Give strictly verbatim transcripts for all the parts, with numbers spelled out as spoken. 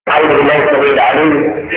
أعوذ بالله السميع العليم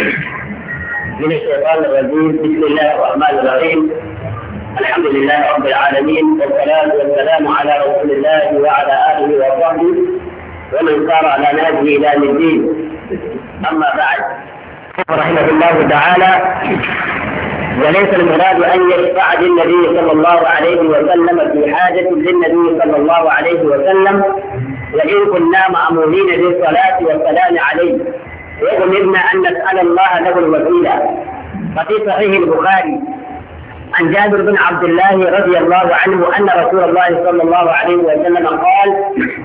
من الشيطان الرجيم. بسم الله الرحمن الرحيم. الحمد لله رب العالمين، والصلاة والسلام على رسول الله وعلى آله وصحبه ومن سار على نهجه إلى يوم الدين. أما بعد، رحمه الله تعالى: وليس المراد أن يشفع للنبي صلى الله عليه وسلم في حاجة للنبي صلى الله عليه وسلم، وإن كنا مأمورين بالصلاة والسلام عليه وأمرنا أن نسأل الله له الوسيلة. ففي صحيح البخاري عن جابر بن عبد الله رضي الله عنه أن رسول الله صلى الله عليه وسلم قال: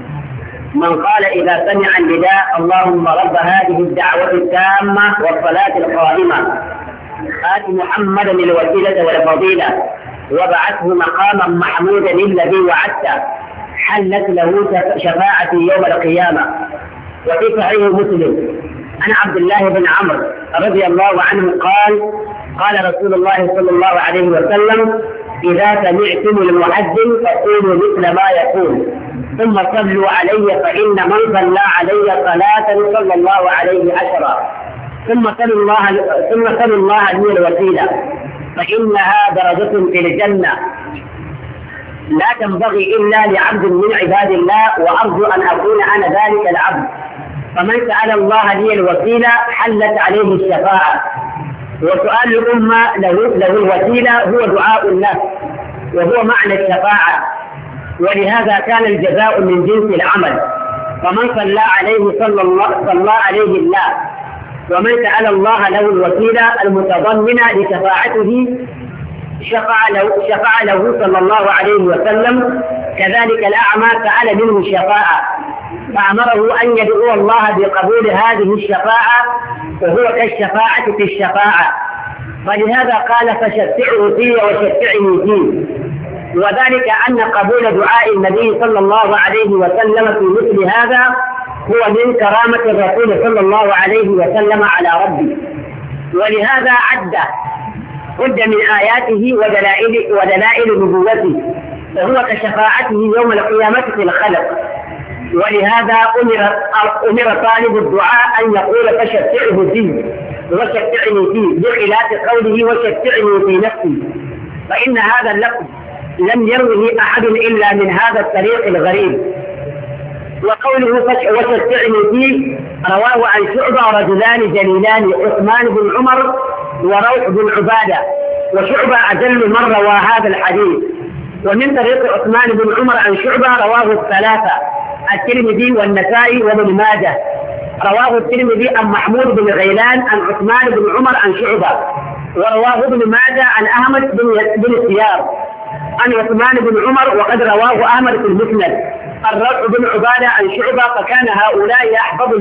من قال إذا سمع النداء اللهم رب هذه الدعوة التامة والصلاة القائمة آت محمدا الوسيلة والفضيلة وبعثه مقاما محمودا الذي وعدته حلت له شفاعة يوم القيامة. وفي صحيح مسلم عن عبد الله بن عمرو رضي الله عنه قال: قال رسول الله صلى الله عليه وسلم: إذا سمعتم المؤذن فقولوا مثل ما يقول ثم صلوا علي، فإن من صلى علي صلاة صلى الله عليه عشرا، ثم صلوا الله ثم صلوا الله لي الوسيلة فإنها درجة في الجنة لا تنبغي إلا لعبد من عباد الله، وأرجو أن أكون أنا ذلك العبد. فمن سأل الله لي الوسيلة حلت عليه الشفاعة. وسؤال الأمة له, له الوسيلة هو دعاء له، وهو معنى الشفاعة، ولهذا كان الجزاء من جنس العمل. فمن صلى عليه صلى الله, صلى عليه الله، ومن سأل الله له الوسيلة المتضمنة لشفاعته شفع له, شفع له صلى الله عليه وسلم. كذلك الأعمى سأل منه الشفاعة فأمره أن يدعو الله بقبول هذه الشفاعة، وهو كالشفاعة في الشفاعة. فلهذا قال: فشفعه فيه وشفعني فيه. وذلك أن قبول دعاء النبي صلى الله عليه وسلم في مثل هذا هو من كرامة الرسول صلى الله عليه وسلم على ربه. ولهذا عد عد من آياته ودلائل ودلائل نبوته، فهو كشفاعته يوم القيامة في الخلق. ولهذا أمر أمر طالب الدعاء أن يقول: فشفعه فيه وشفعني فيه، بخلاف قوله وشفعني في نفسي، فإن هذا اللفظ لم يروه أحد إلا من هذا الطريق الغريب. وقوله وشفعني فيه رواه عن شعبة رجلان جليلان: عثمان بن عمر وروح بن عبادة. وشعبة أجل من روى هذا الحديث. ومن طريق عثمان بن عمر عن شعبة رواه الثلاثة: الترمذي والنسائي وابن ماجه. رواه الترمذي عن محمود بن غيلان عن عثمان بن عمر عن شعبة، ورواه ابن ماجه عن أحمد بن سيار عن عثمان بن عمر، وقد رواه أحمد في المسند الروح بن عبادة عن شعبة. فكان هؤلاء أحفظ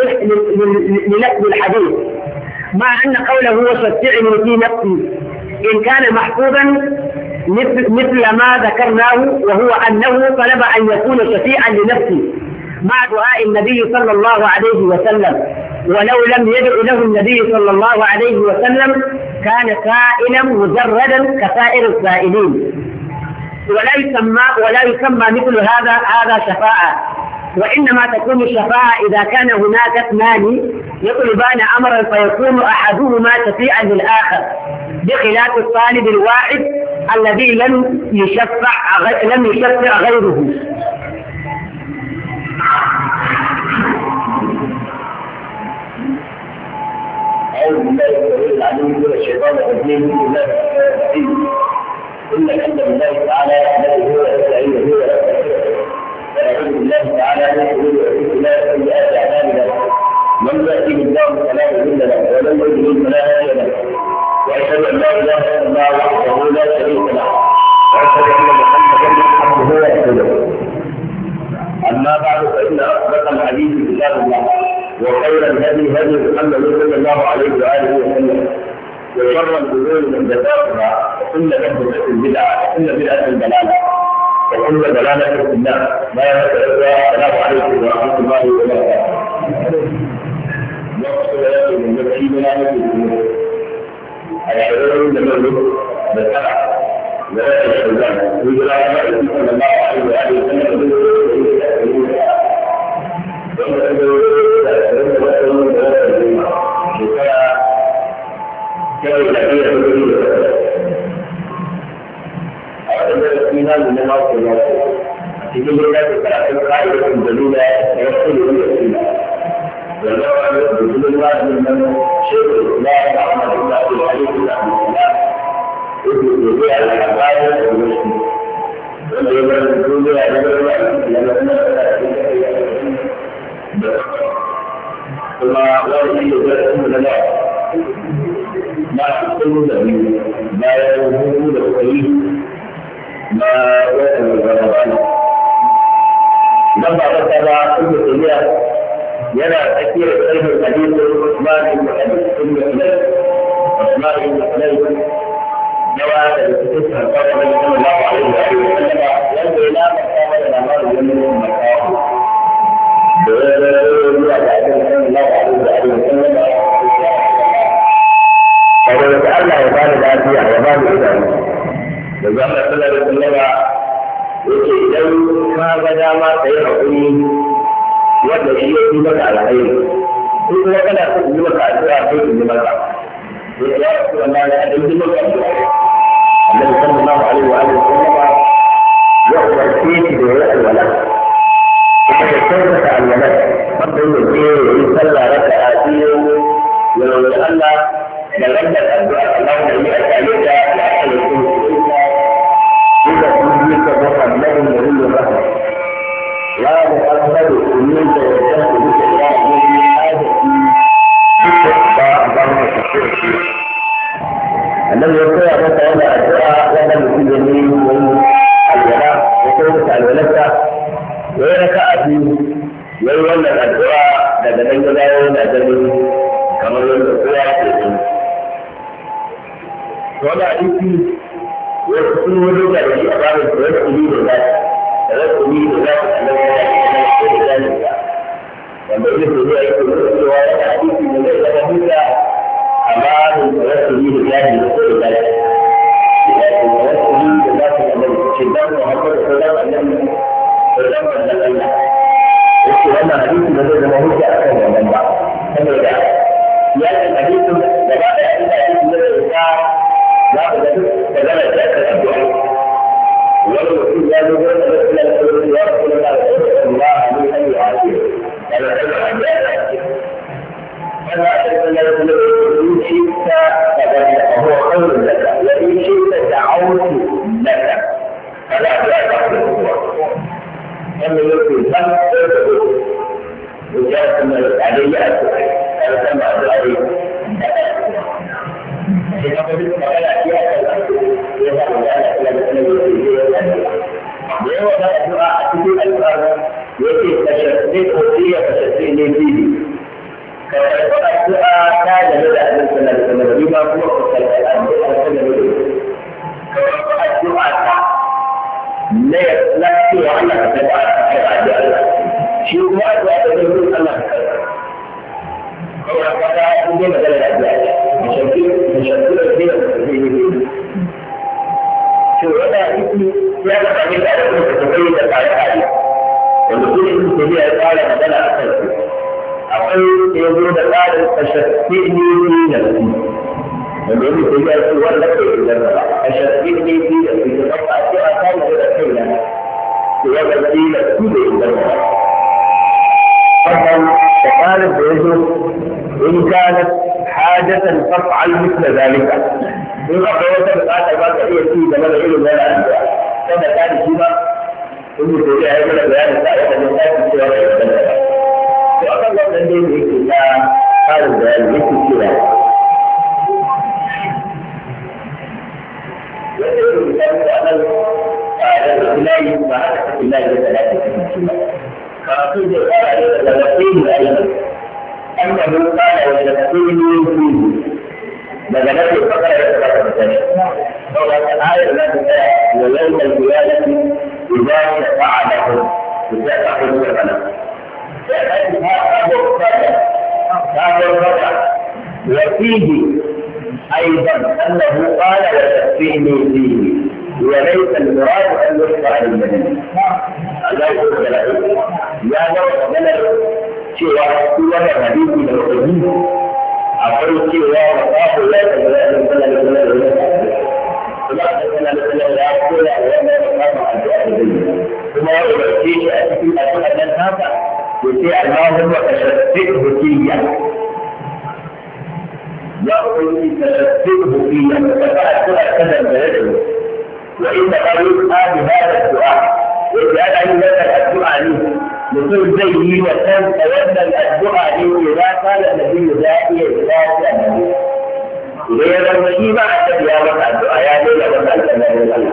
للفظ الحديث، مع أن قوله وشفعني في نفسي إن كان محفوظا مثل, مثل ما ذكرناه، وهو أنه طلب أن يكون شفيعا لنفسه مع دعاء النبي صلى الله عليه وسلم. ولو لم يدع له النبي صلى الله عليه وسلم كان سائلا مجردا كسائر السائلين، ولا يسمى ولا يسمى مثل هذا هذا شفاعة. وإنما تكون الشفاعة إذا كان هناك اثنان يطلبان أمرا فيكون أحدهما شفيعا للآخر، بخلاف الطالب الواحد الذي لم يشفع لم يشفع غيره. أعوذ بالله العليم من الشيطان الرجيم. بسم الله الرحمن الرحيم. إن الحمد لله تعالى نحمده ونستعينه ونستغفره، ونعوذ بالله تعالى من شرور أنفسنا وسيئات أعمالنا. من يهده الله فلا مضل له، ومن يضلل فلا هادي له. وأشهد أن لا إله إلا الله وحده لا شريك له، وأشهد أن محمدا عبده ورسوله. أما بعد، فإن أصدق الحديث كتاب الله، وخير الهدي هدي محمد صلى الله عليه وآله وسلم، وشر الأمور محدثاتها، وكل محدثة بدعة، وكل بدعة ضلالة، وكل ضلالة في النار. السلام عليكم ورحمة الله وبركاته. نقص لكم من نفسينا نفسكم الشرور لمن بالسبع ولا الشرور ويقول الله صلى الله عليه وآله وسلم kawai da iya rubutu da a waɗanda da suna nuna mako mako a cikin littafin karatun ka'idodin dalila da ya kuli wanda suna wanda wani rubutun rajin nan shekaru na ya amma da ina da halittu da amina yake da ya da bayan da wasu wanda ya bar duniya da duniya da na kuma da kuma wani iya zarafin da na na cikin da biyu bayan hutu da kwari na watan ramadan idan ba ta ba ibn taymiya yana tsakiyar sharhin hadisin Usman ibn Affan Usman ibn Affan yawa da cikin sarkar da sallallahu alaihi wa sallam wanda ya lamarta mana labarin wani makawo da ya zama zuwa da abin sallallahu alaihi wa sallam saboda ta Allah ya bani lafiya ya bani idanu da zama sallallahu alaihi wa sallam yake idan ka ga dama ka yi haƙuri wanda shi ya yi maka alhairi ko kuma kana so in yi maka addu'a sai in yi maka to ya ce wallahi a dan yi maka addu'a Annabi sallallahu alaihi wa alihi wasallam ya umarce shi da ya alwala kuma ya kyautata alwala wanda ya je ya yi sallah raka'a biyu ya roƙi Allah da rabbal addu'a Allah ya yi alƙali da ya alƙali ko إذا كنت محمد النبي الرحمة يا محمد كنت وجهت بك إلى من حاجتي تتبع ضمن الشرك الذي يقول لك أن الدعاء ولم يكن جميل الولاء وكيف الولاء وينك أبي ويولد الدعاء لدى من يدعون أجل كما يقول لك ولا أيدي wasu wani da shi a babin da wasu ne da zafi da wasu ne da zafi a nan yana da zafi da wanda ita ce zai aiki da cewa yana hadisi da zai zama duka a babin da wasu ne da zafi da ko da zafi ya ce da wasu ne da zafi a nan ce dan Muhammad da sallallahu alaihi wasallam da dan manzon Allah yace wannan hadisi da zai zama hujja akan wannan ba saboda ya ce hadisin da ba da hadisi da zai za ka ga ka gana da ka addu'a wani mutum ya zo da Allah sallallahu alaihi wa sallam ya Allah ne ayi ayi kana da addu'a kana da sallallahu alaihi wa shi ta da huwa khairun laka wa in shi ta da'awtu laka kana da addu'a wannan yake san da da ya san da alayya addu'a kana da addu'a Jika begitu maka dia akan dia akan dalam dalam dia ada doa itu doa yaitu tasyaddiq dia tasyaddiq ini kalau doa doa ada dalam dalam dalam lima puluh persen kalau doa doa la laki Allah doa ada Allah semua doa itu Allah kalau kata dia adalah dia مشكلة مشكلة كبيرة في شو هذا اسمي لا تعمل على كل تقييد على هذه والدخول اسمه هي قال مثلا أكثر أقول يقول قال أشتكني في نفسي ويقول هي الصور لك إلى أشتكني في نفسي تقطع أشياء كان غير كيلا ويقول في نفسي إلى فقال فقال بيجو إن كانت حاجة تفعل مثل ذلك. إذا قلت بقاطع ما تحيي فيه كما العلم لا أنواع. كما كان شيئا إن تجاه يقول بيان الساعة من الناس السؤال والبلد. وأقل من ذلك الإسلام قال البيان مثل كذا. ويجب أن أن الإله وهذا الإله لثلاثة كلمات. فأقول قال لوقين أيضا أنه قال وشفيني فيه بدلت الفقر يتبقى الثاني فهو الآية التي ويوم القيامة إذا شفع له يشفع السبب هذا الرجع وفيه أيضا أنه قال وشفيني فيه وليس المراد أن يشفع للمدينة الله يقول يا نوع من cewa su wannan hadisi da wasanni akwai cewa wa kafu ya tabbata da فشتته فيا يا أبي فشتته فيا فقال كذا بلده وإنما يسعى بهذا الدعاء وجعل أن لك الدعاء لي لكل زيه وكان تولى الدعاء لي إذا قال النبي داعيا إلى النبي إذا لم يجي مع النبي يا وقع الدعاء يا ليلى وقع النبي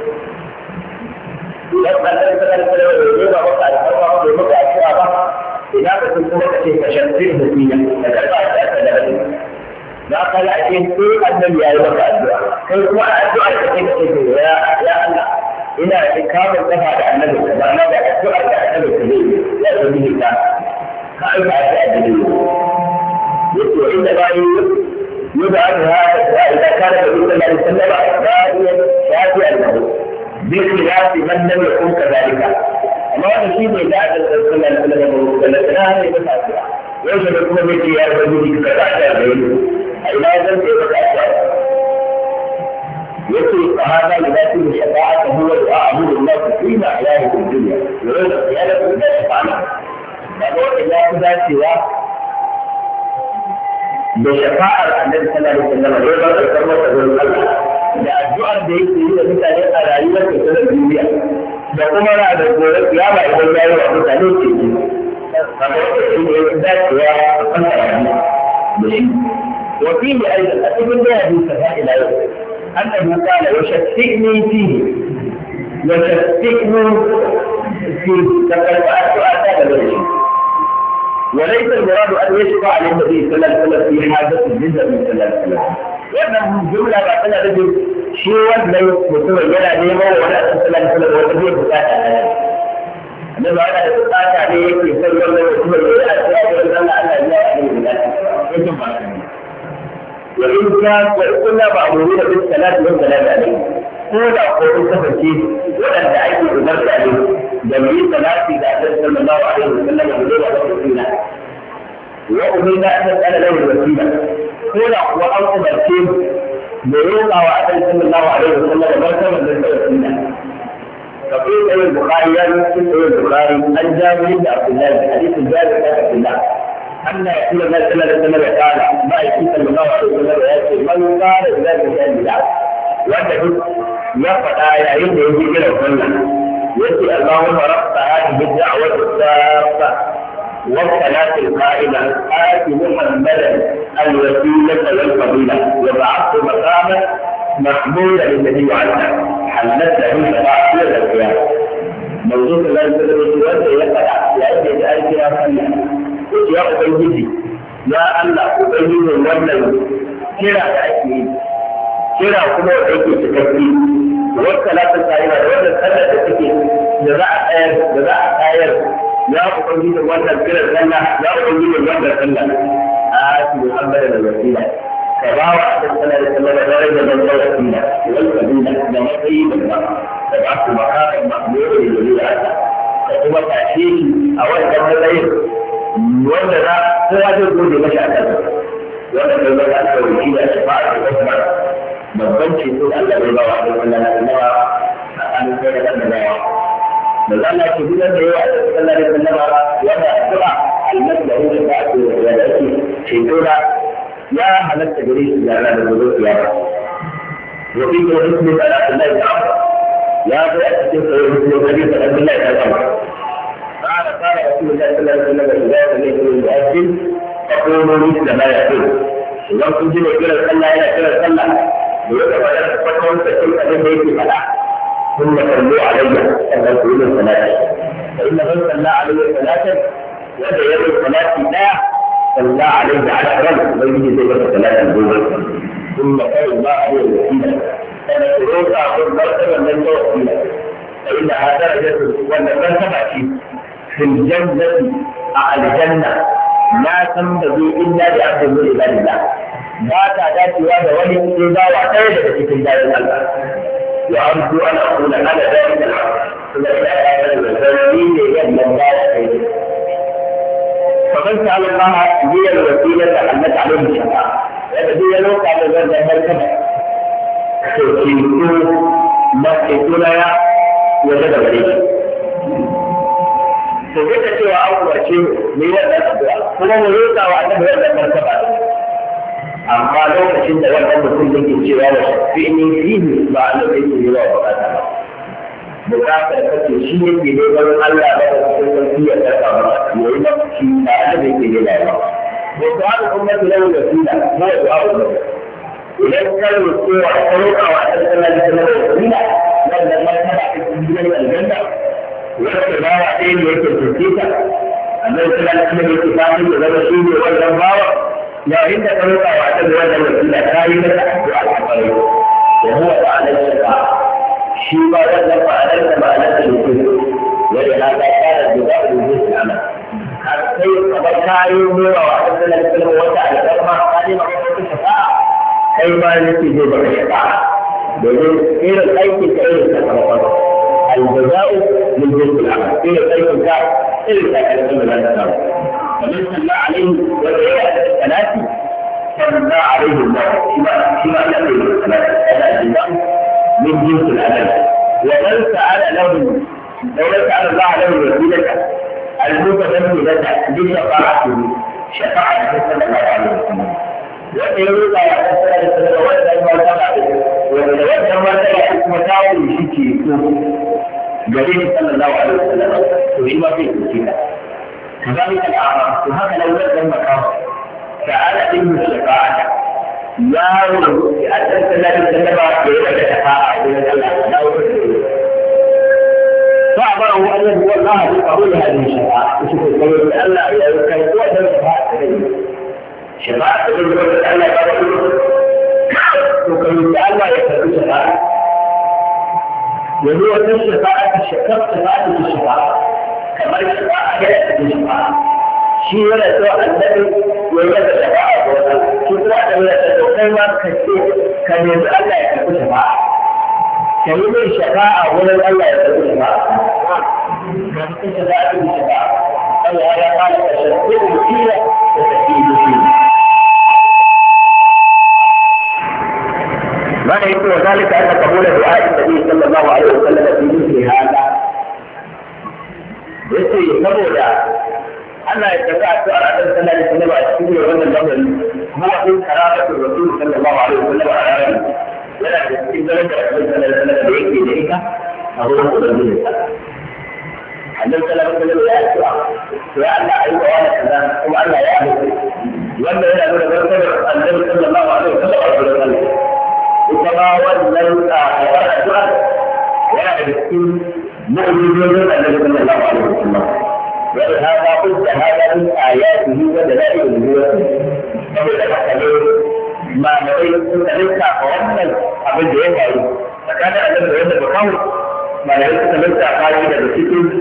لما النبي صلى الله عليه وسلم وقع الدعاء وقع الدعاء إذا كنت لك فشتته فيا فتبع تأكد لا قال أكيد في النبي يا وقع الدعاء كيف وقع الدعاء كيف يا يا الله إلى إكرام الدفع عن النبي لأن هذا الدعاء عن النبي الكبير لا تبيه الله كيف أتأكد يقول عندما يبعث هذا الدعاء إذا كان النبي صلى الله عليه وسلم داعيا شافعا له بخلاف من لم يكن كذلك. أما هذا الشيء إذا صلى الله عليه وسلم ثلاثة يبقى يوجد يكون مثل يا رجل كذا إلى هذا كيف يقول هذا لذاته الشفاعة هو دعاء الله فيما أحياه في الدنيا يريد القيادة لا شفاعة فقول الله ذات سواه بشفاعة النبي صلى الله عليه وسلم يريد الكرمة تقول الله لأجعل ذلك يريد مثالي على عيوة في الدنيا فقم لا تقول يا ما يقول الله وحده عليك فقول ذات سواه فقال وفيه أيضا أتبن بهذه السفاء إلى يوم أنه قال يشتئني فيه يشتئني فيه فقد أتى بالشيء وليس المراد أن يشفع للنبي صلى الله عليه وسلم في حاجة الجزء من صلى الله عليه وسلم لأنه جملة بعدنا رجل شيئا لا يمكن أن ينعلم ولا صلى الله عليه وسلم وتبيه بكاتا أنه أنا أتقاط عليه في صلى الله عليه وسلم إلى أسرار وأن أنا لا أعلم بذلك وإن كان كنا مأمورين بالصلاة والسلام عليه كل أقوال تفسير ولن تعيش بنفس عليه جميع صلاة إذا صلى الله عليه وسلم بدون وسيلة وأمرنا أن نسأل له الوسيلة كل أقوال تفسير بيوقع وعد صلى الله عليه وسلم مرتبا للوسيلة فقيل أي البخاري يقول أي البخاري عن جابر بن عبد الله حديث جابر بن عبد الله أن يقول الله صلى الله عليه وسلم قال ما يقول صلى الله عليه وسلم يأتي من قال ذلك كان بلا وجد يفتح يعيد يجي إلى الجنة يأتي اللهم رب هذه الدعوة السابقة والصلاة القائمة آت محمدا الوسيلة والفضيلة وبعثت مقاما محمودا للنبي عنه حلت له شفاعة إلى القيامة موضوع الله صلى الله عليه وسلم يفتح يعيد يجي إلى الجنة ya Ubangiji, ya Allah Ubangiji wannan kira da ake yi, kira kuma da yake cikakki, wata latin tsayina da wannan sallar da suke da za a tsayar da za a tsayar ya Ubangiji wannan kiran sallah ya Ubangiji wannan sallah a ake Muhammad da wasila. Ka ba wa a sallar da sallar da daraja da wasila, wal kabila da matsayi da ba, da ba su makamin mahmudu da zuriya da kuma tashe a wannan matsayin wanda za kowa zai gode mashi a kansa wanda kai zaka aka wuce da shafa'a da kuma babban ceto da Allah bai ba wa Allah na nawa a kan kai da kan da yawa da zan ce duk da yawa da sallallahu alaihi wasallam wanda addu'a al-maslahu da ta ce da yake ceto da ya halatta gare shi da Allah da gobe ya ba wa bi da ismi Allah ta'ala ya ga a cikin sahih muslim hadisi da Allah ta'ala قال قال رسول الله صلى الله عليه وسلم إذا سمعتم المؤذن فقولوا مثل ما يقول إذا كنت كلا صلى إلى كلا صلى ويقف على فتوى تكون أن يأتي فلا ثم صلوا علي أن يقولوا ثلاثة فإن من صلى عليه ثلاثة وهذا يقول ثلاثة لا صلى عليه عشرا ويجي زي ثلاثة الجوع ثم قال الله عليه وسلم أنا شروط أقول مرتبا من وسيلة فإنها درجة وأن مرتبة في الجنة على الجنة لا تنبغي إلا لعبد من عباد الله ما تعداد سوى ولي إذا وعتاد في الله الله وأرجو أن أقول أنا ذلك الحق ثم إلى هذا الوزير يد الله خير فمن سأل الله هي الوسيلة حلت عليه الشفاعة هي لو قال ذلك المرتبة تكيكو ما تكيكونا وجد بريش to duka cewa an umarce mu yi wannan addu'a kuma mu roƙa wa annabi wannan martaba amma lokacin da wannan mutum yake cewa wa shafi'ini fihi ba annabi yake yi wa bukata ba bukatar kace shi yake neman Allah da cikin sarki ya karɓa masa yayi mafi ba annabi yake yi ba ko da ummatu lahu wasila ko da abu idan ka roƙo wa ka roƙa wa annabi sallallahu alaihi wasallam wannan martaba ta cikin aljanna wanda ba wa ɗaya ne yake tuntita annabi sallallahu alaihi wasallam yake fatan ya zama shi ne wannan bawa yayin da ka roƙa wa annabi wannan wasila ta yi masa addu'a a kai wa huwa ta'ala shafa'a shi ba wannan ma'anar da ma'anar da yake wanda haka kana da du'a da zai amal har sai kamar kayi mewa wa annabi sallallahu alaihi wasallam wata alƙarma ka ne maka wata shafa'a kai ma yake zai baka shafa'a domin irin aikin ka irin ka farko الجزاء من جنس العمل إلى ذلك الكعب إلى ذلك العمل لا تساوي فمن صلى عليه وجاء الثلاث صلى عليه الله فيما فيما نقل الثلاث هذا الجزاء من جنس العمل ومن سأل له لو سأل الله له الوسيلة المتمثلة بشفاعته شفاعة صلى الله عليه وسلم ويقول الله عليه وسلم ويتوجه وسائل مساوي شيء جليل صلى الله عليه وسلم وشما فيه كثيرا كذلك الأعراب وهذا لو لم المقام تعالى إن الشفاعة يا رب أنت لا تتنبع بإذن الشفاعة فأعبره أن هو الله بقبول هذه الشفاعة وشوف القول أن لا يكون هو الشفاعة شفاعة تقول أن لا يقول وكان الله يكون شفاعة وهو الشفاعة الشفاعة شفاعة الشفاعة كما الشفاعة هي الشفاعة شيء ولا سوى النبي ولا الشفاعة شوف واحد من الشفاعة كثير كان يقول الله يكون شفاعة كلمة الشفاعة ولا الله يكون شفاعة كانت الشفاعة بالشفاعة الله قال تشفعوا فيها وتكيدوا فيها ما يكون ذلك أن قبول دعاء النبي صلى الله عليه وسلم في مثل هذا يسري قبول أن يتبع سؤال عن صلى الله عليه وسلم أشكره وأن الأمر هو من كرامة الرسول صلى الله عليه وسلم على آله ولا تستجيب لك الرسول صلى الله عليه وسلم بيكي إليك أهو مقبل من النبي صلى الله عليه وسلم لا يسوع وأن أيضا وأنا كذا وأن لا يعمل وأن لا يقول النبي صلى الله عليه وسلم وكما ولن أعرف ويعرفون مؤمنين النبي صلى الله عليه وسلم ولهذا قلت هذا من آياته ودلائل النبوة فبدأ ما نريد ليس قوانا أبدا يفعل فكان أن النبي بقول ما نريد ليس قائدا بسكن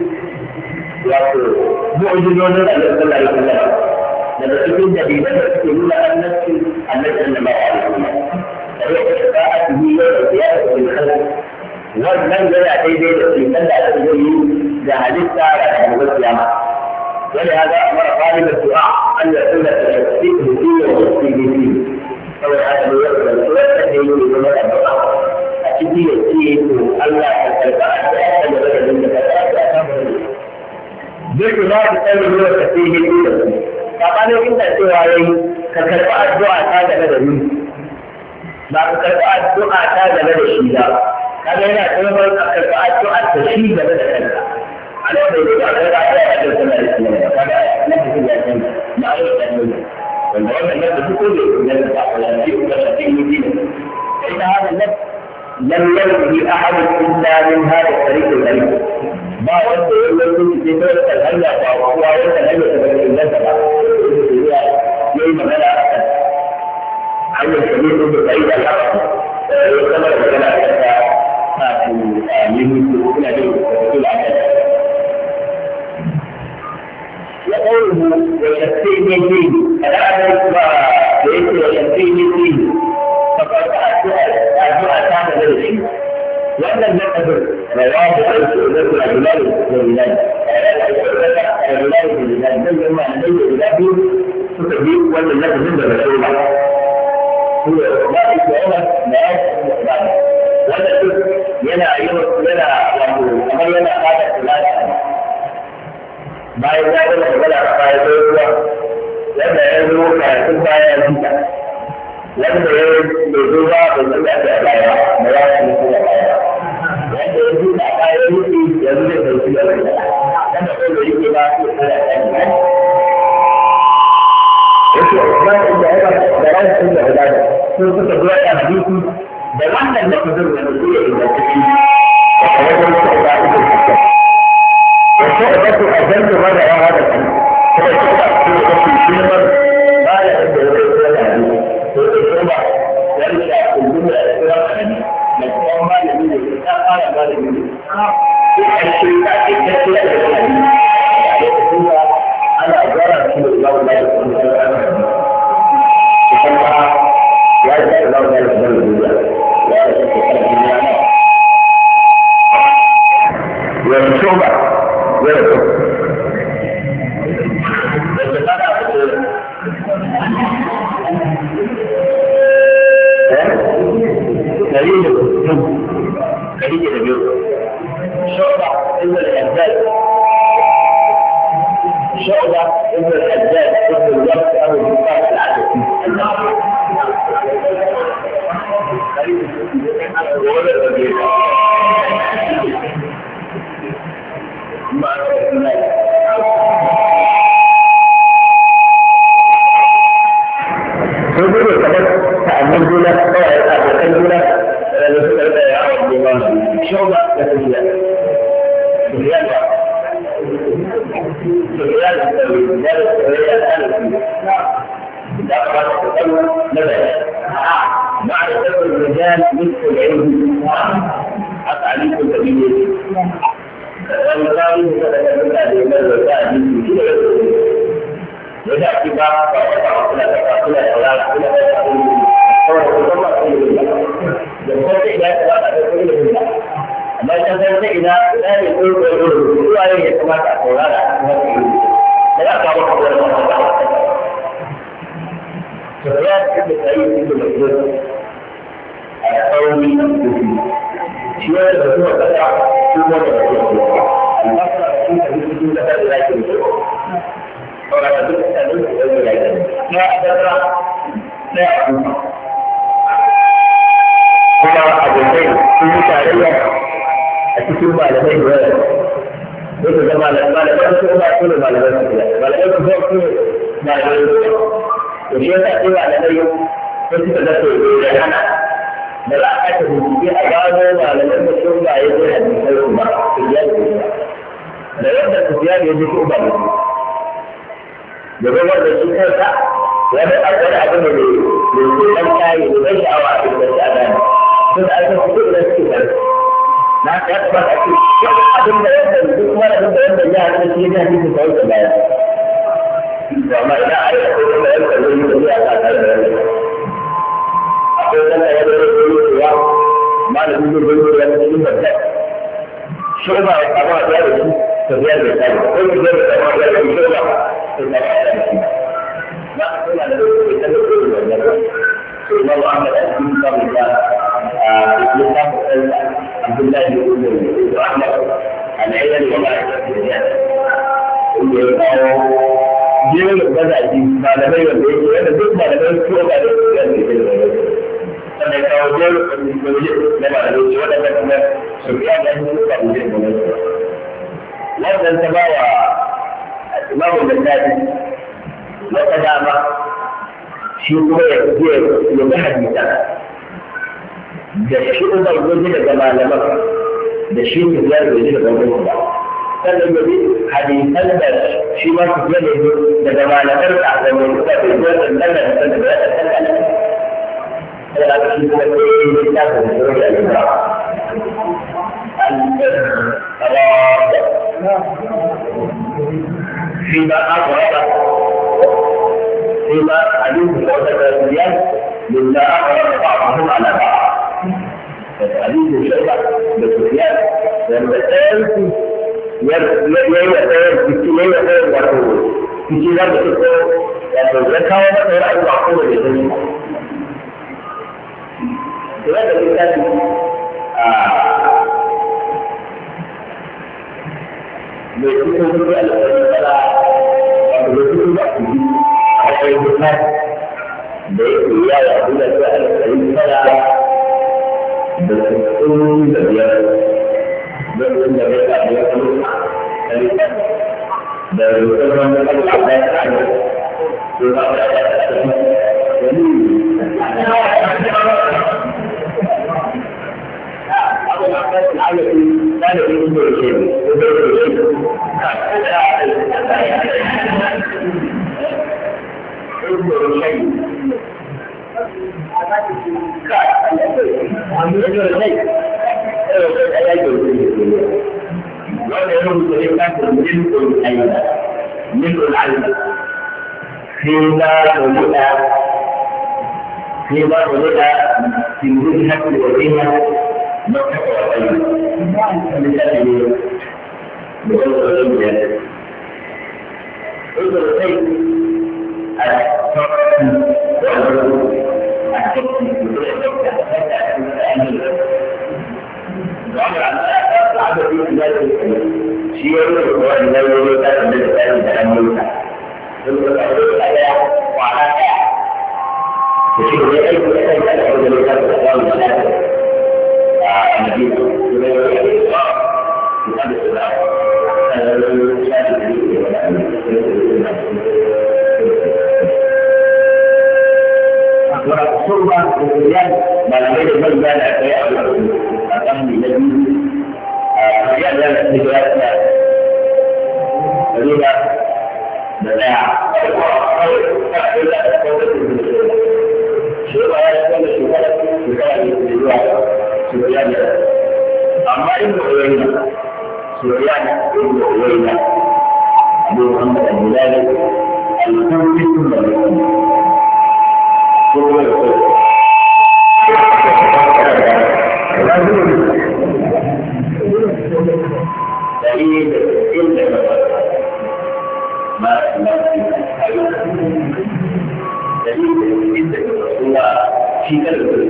ومؤمنين النبي صلى الله عليه وسلم لبسكن جديدة يقولون أن نفسي النبي صلى الله عليه وسلم شفاعته وزيادة الخلق wannan yana daidai da cutar da aka yi da halitta da gobe kiyama wani haka mara fari da du'a an da sunna ta shafi hudiyya wa sirri saboda haka ne yau da wanda da yake zama da du'a a ciki ya ce to Allah ya karba a da ya da da da ta ta duk da ta tsaya da ta ce ne da kabanin inda cewa yayi ka karba addu'a ta daga da ni ba ka karba addu'a ta daga da shi ba kaga yana tsoron a karɓi addu'a ta shi game da kanka a lokacin da aka ga ya da sallallahu alaihi wasallam kaga nan da ya san na ayo da ne wanda wannan da duk ko da da Allah ya yi da shi ne sai da hada nan lam yarhi ahad illa min hada tariq al-ghalib ba wanda ya yi shi sai da hanya ba kowa wanda ne da Allah ta ba yayi magana akan hanyar sabiqu da sai da Allah ya kama da magana ta يقوله وشفيني فيه الآن ليس وشفيني فيه فقد أدعى كان ذلك وأن المذهب رواه الرجلان والرجلان الرجلان والرجلان من جمع النبي الإلهي تكذيب وأن المذهب من رسول الله هو لا يسمعون لا يسمعون wanda duk yana yi yana wato kamar yana fata kula da bayan ya gama magana a baya zai zuwa wanda ya zo karatun baya ya zuta wanda ya bai zo ba bai san da ake a baya ba ya san da ya baya wanda ya zuta a baya ya zuta ya zuta da su da wanda wanda ko da yake ba su da ya san da yake Usman inda ya ba da ran sun da guda sun suka zo ya hadisi da wannan da kudin da su ya inganta shi da wajen su da su da وشعبة أجل ماذا هذا الحديث هو شعبة في الشمر ما لا يدعو إلى الحديث هو شعبة يرجع في الجملة إلى الحديث لكن ما يدعو إلى قال ما يدعو الشيء الكثير من الحديث يعني تقول أنا أجرى في الله لا يكون في الحديث ثم يرجع الله لا يكون في الحديث لا يكون في الحديث والشعبة يرجع دليل دليل دليل شعبة ابن الحجاج شعبة ابن الحجاج ابن الوقت أبو الجفاف العدسي ولا دليل Sungguh sangat tak mula atau bukan mula lalu kita ya Allah coba kemudian kemudian kemudian kemudian dapat ketemu nada معرفة الرجال مثل العلم أتعليق الكبير والقائد فلك الذي ماذا وإذا اعتبار فأخذ أخذ أولاد أخذ يقول إذا تقول ما تقول إذا لا يقول هو عليه كما تقول هذا لا تعرف سفيان بن سعيد بن مسعود القومي شيء هو تبع ثم النصر في سبيل الله orang itu selalu berjalan. Tidak ada, tidak ada. Kalau ada yang ini cara yang itu cuma ada yang dua. Itu cuma ada malah itu cuma itu malah itu. Malah itu itu malah itu. Jadi tak cuma ada yang itu sudah tu jalan. Dalam kata ini agama malah itu cuma itu yang itu cuma terjadi. Dalam terjadi itu cuma da zama da shi kansa wani wani abu ne mai ɗan kayi da zai sha'awa a cikin da shi a gani sun da aka fito da suke kare na ya kamata a ce abin da yadda duk wani abin da yadda ya haɗu da shi ya ji da wanda baya to amma idan a yi akwai wanda yadda zai yi da zai a tare da yadda akwai wanda yadda zai yi da ya malamin zai zai yi da cikin babba shi ba ya samu a tsaye da shi tafiya da tsari ko mu zai da samu a tsaye da shi ba لا أقول أنا لو كنت أقول الله أحمد أسلم قبل عبد الله بن أحمد العلل وما جيل بدأ ما لم يكن هذا ضد ما لم يكن هذا أنا كأوجل لما لو ولا كنا سبحان الله كأوجل لا تنسى Imam Al-Bukhari wata dama shi kuma ya je ya ga hadisa da shi kuma yaji daga malaman da shi ne ya yaji daga wannan ba sannan ya bi hadisan da shi ma su je daga malaman da da ne da ke da nan da da da da da shi kuma ya ta da da فيما أقرب فيما حديث العودة الرجال مما أقرب بعضهم على بعض حديث الشيخ بالسفيان لما سألت يتسأل يتسأل وقول في كتاب الشيخ يقول لك هو ما ترى المعقول بالسنة هذا الكتاب mai cikin wani alƙarfi da yake yawa a duniya ta alƙari tara da sittin da biyar da sittin da biyar da biyar da rukun wanda kan da ya ta to ba da ya ta wani abu da ka san alaƙi da da yin da yake da da yake فيما ولد في وجهة الوجهة مكة وغيره بقول الرجل انظر الشيء والصورة والرجال ما لم يجد من بان أحياء الأمن الذي رجال لا نتجاهل فلذا مناع أما ابن عيينة سفيان ابن عيينة أبو محمد الهلالي الكوفي ثم الكوفي هو يقول دليل إلا ما ما دليل إلا هو في قلبه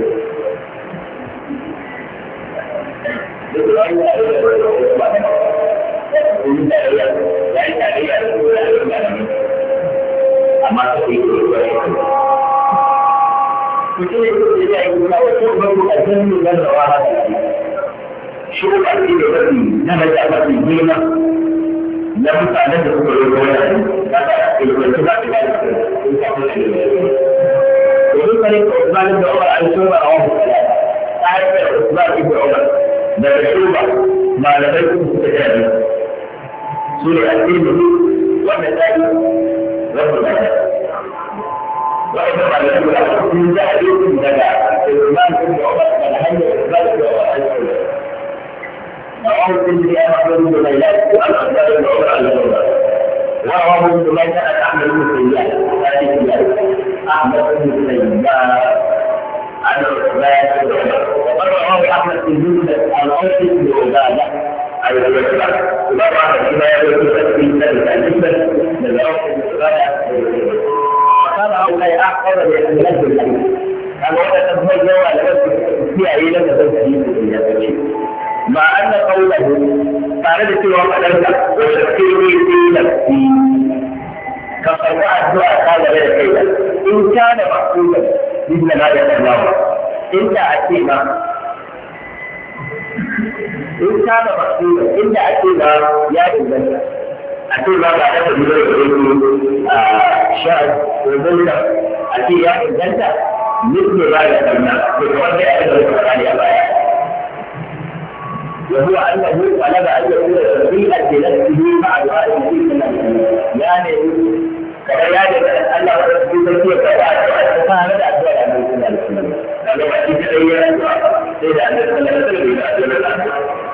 أما mutum ya yi kuma wasu babu a zanni na da wahala shi ko ake da wani na da ya mafi girma na mutanen da suka yi wani na da ilmanci ba da ya yi ta kuma da ya yi domin kare ko zalim da umar an shirya a wani ta haifar da usman ibn umar daga shuba malamai kuma suka jari su ne addini wanda ta yi wanda ta yi وإذا قال لك من ذهب من ذهب الإمام بن عمر من حي الإسلام رواه الترمذي أحمد بن ليلى وأحمد بن عمر على الجمرة ورواه ابن ماجه أحمد بن سيار أحمد بن سيار عن عثمان بن عمر وقد رواه أحمد بن يوسف عن عمر بن عبادة عن الرسول ورواه فيما يقول في سنة الجبل من عمر بن عبادة قال هؤلاء أحفظ لأهل الحديث قال ولا تزوج على نفسك في عيلة تزوج مع أن قوله قال سوى قدرك وشكرني في نفسي كفرقاء الدعاء قال غير كيدا إن كان مقصودا مثل ما يتناول إنت أتيما إن كان مقصودا إنت أتيما يا إبنك أتيما بعد ذلك شاهد وذلك أتي يا إبنك مثل ما يتناول بتوجه أيضا القرآن يا بايا وهو أنه طلب أن يكون تفريقا لنفسه مع دعاء النبي صلى الله عليه وسلم يعني كما يجب أن الله رسول الله فهذا الدعاء النبي صلى الله عليه وسلم لما تتغير الدعاء إذا أن صلى الله عليه وسلم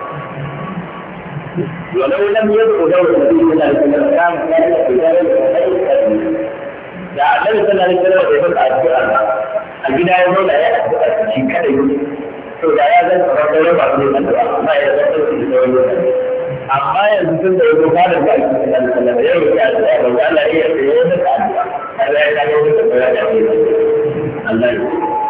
ولو لم يدعو دور النبي صلى الله عليه وسلم كان ذلك في ذلك da Annabi sallallahu alaihi wasallam bai fada addu'a a gida ya zo da ya addu'a shi kadai to da ya zan kamar sauran ba su addu'a amma ya zan sauki da sauran lokaci amma yanzu tun da yazo fara da aiki sallallahu alaihi wasallam ya roki addu'a ba Allah ya yi ya yi addu'a Allah ya kawo da koyar da shi Allah ya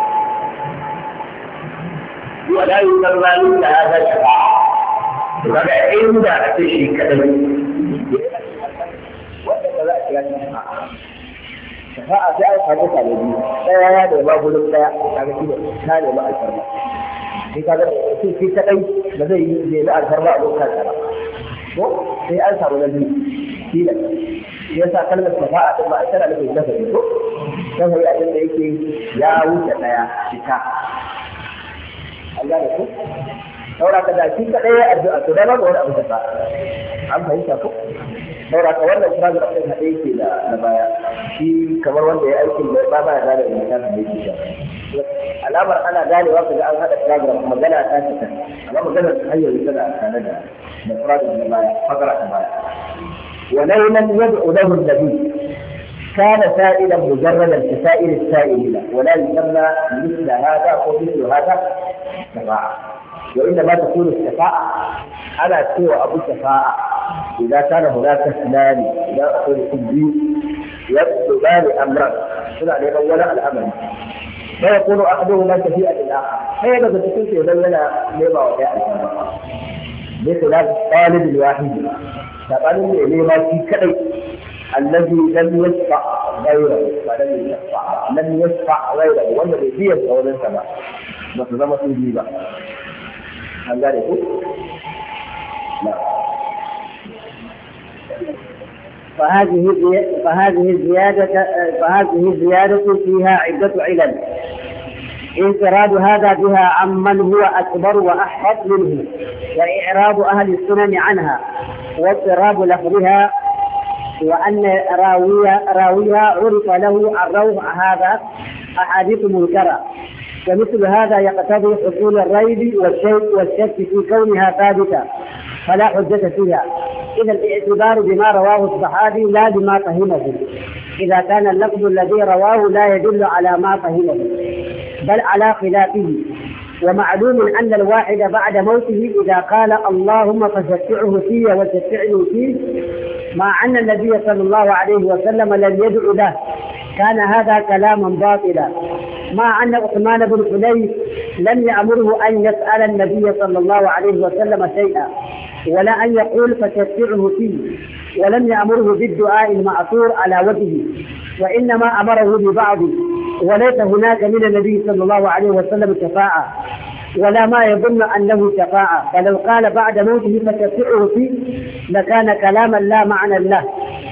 wala yusarralu da hada shafa'a to kaga inda ake shi kadai wanda ba za a kira shi shafa'a shafa'a sai an samu ta da biyu ɗaya ya nema gurin ɗaya kaga shi ne ta nema alfarma sai kaga sai shi kaɗai ba zai yi nemi alfarma a lokacin ba ko sai an samu na biyu shi ne shi yasa kalmar shafa'a ɗin ba a tana nufin nafari ko nafari abin da yake ya wuce ɗaya cika an gane ko saura ka da shi kaɗai ya addu'a to da babu wani abu da ba an fahimta ko saura ka wannan kira da ɗin haɗe yake da na baya shi kamar wanda ya aikin da ba ba ya gane da mutum da yake da alamar ana ganewa ka ga an haɗa kira da magana ta ta amma maganar ta hanyar tana tare da da kira da baya fakara ta baya ولو لم يدعو له النبي كان سائلا مجردا كسائر السائلين ولا يسمى مثل هذا او مثل هذا شفاعه وانما تكون الشفاعه على سوى ابو الشفاعه اذا كان هناك اثنان اذا اقول كبري يكتبان امرا سنع لمن ولا الامر فيكون احدهما شفيئا للاخر فيبقى تكون في لنا لما وجاء مثل الطالب الواحد فقالوا لي ما في كذا الذي لم يشفع غيره فلم يشفع لم يشفع غيره والذي فيه القول سبع بس ده ما تجي بقى هل ذلك لا فهذه فهذه الزيادة فهذه الزيادة فيها عدة علل انفراد هذا بها عمن هو أكبر وأحفظ منه وإعراض أهل السنن عنها واضطراب لفظها وأن راويها راويها عرف له عن روح هذا أحاديث منكرة ومثل هذا يقتضي حصول الريب والشك والشك في كونها ثابتة فلا حجة فيها إذا الاعتبار بما رواه الصحابي لا بما فهمه إذا كان اللفظ الذي رواه لا يدل على ما فهمه بل على خلافه ومعلوم أن الواحد بعد موته إذا قال اللهم فشفعه في وشفعني فيه مع أن النبي صلى الله عليه وسلم لم يدع له كان هذا كلاما باطلا مع أن عثمان بن حنيف لم يأمره أن يسأل النبي صلى الله عليه وسلم شيئا ولا أن يقول فشفعه فيه ولم يأمره بالدعاء المأثور على وجهه وإنما أمره ببعضه وليس هناك من النبي صلى الله عليه وسلم شفاعة ولا ما يظن أنه شفاعة فلو قال بعد موته فشفعه فيه لكان كلاما لا معنى له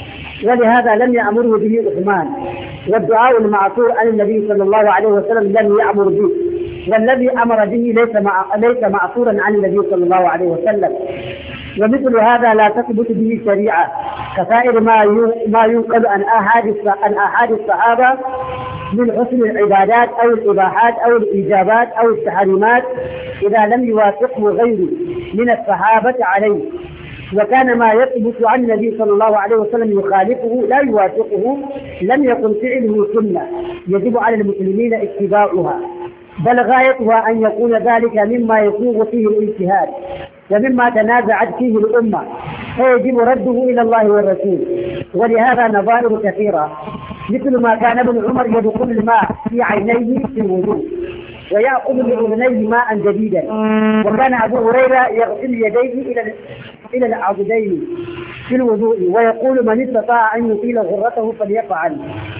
ولهذا لم يأمره به عثمان والدعاء المعثور عن النبي صلى الله عليه وسلم لم يأمر به والذي أمر به ليس مع... ليس معثورا عن النبي صلى الله عليه وسلم ومثل هذا لا تثبت به شريعة كسائر ما ي... ما ينقل عن أحد عن أحد الصحابة من حسن العبادات أو الإباحات أو الإيجابات أو التحريمات إذا لم يوافقه غيره من الصحابة عليه وكان ما يثبت عن النبي صلى الله عليه وسلم يخالفه لا يوافقه لم يكن فعله سنة يجب على المسلمين اتباعها بل غايتها أن يكون ذلك مما يسوغ فيه الاجتهاد ومما تنازعت فيه الأمة فيجب رده إلى الله والرسول ولهذا نظائر كثيرة مثل ما كان ابن عمر يدخل الماء في عينيه في الوضوء ويأخذ بأذنيه ماء جديدا وكان أبو هريرة يغسل يديه إلى إلى العضدين في الوضوء ويقول من استطاع أن يطيل غرته فليفعل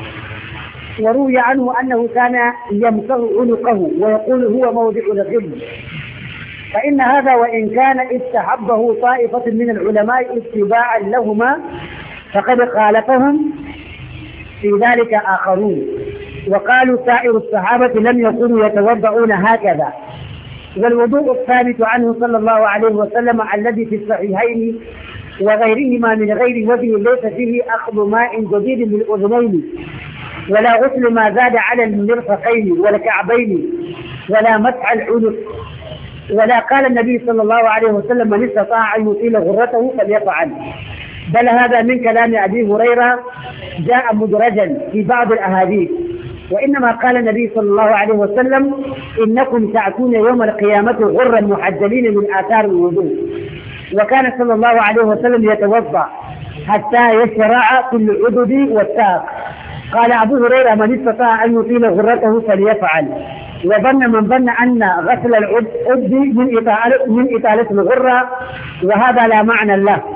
وروي عنه أنه كان يمسح عنقه ويقول هو موضع الغل فإن هذا وإن كان استحبه طائفة من العلماء اتباعا لهما فقد خالفهم في ذلك آخرون وقالوا سائر الصحابة لم يكونوا يتوضؤون هكذا والوضوء الثابت عنه صلى الله عليه وسلم الذي في الصحيحين وغيرهما من غير وجه ليس فيه أخذ ماء جديد من الأذنين ولا غسل ما زاد على المرفقين والكعبين ولا مسح العنق ولا قال النبي صلى الله عليه وسلم من استطاع أن يطيل غرته فليفعل بل هذا من كلام أبي هريرة جاء مدرجا في بعض الأحاديث وإنما قال النبي صلى الله عليه وسلم إنكم تأتون يوم القيامة غرا محجلين من آثار الوضوء وكان صلى الله عليه وسلم يتوضأ حتى يشرع في العدد والساق قال أبو هريرة من استطاع أن يطيل غرته فليفعل وظن من ظن أن غسل العد من إطالة من إطالة الغرة وهذا لا معنى له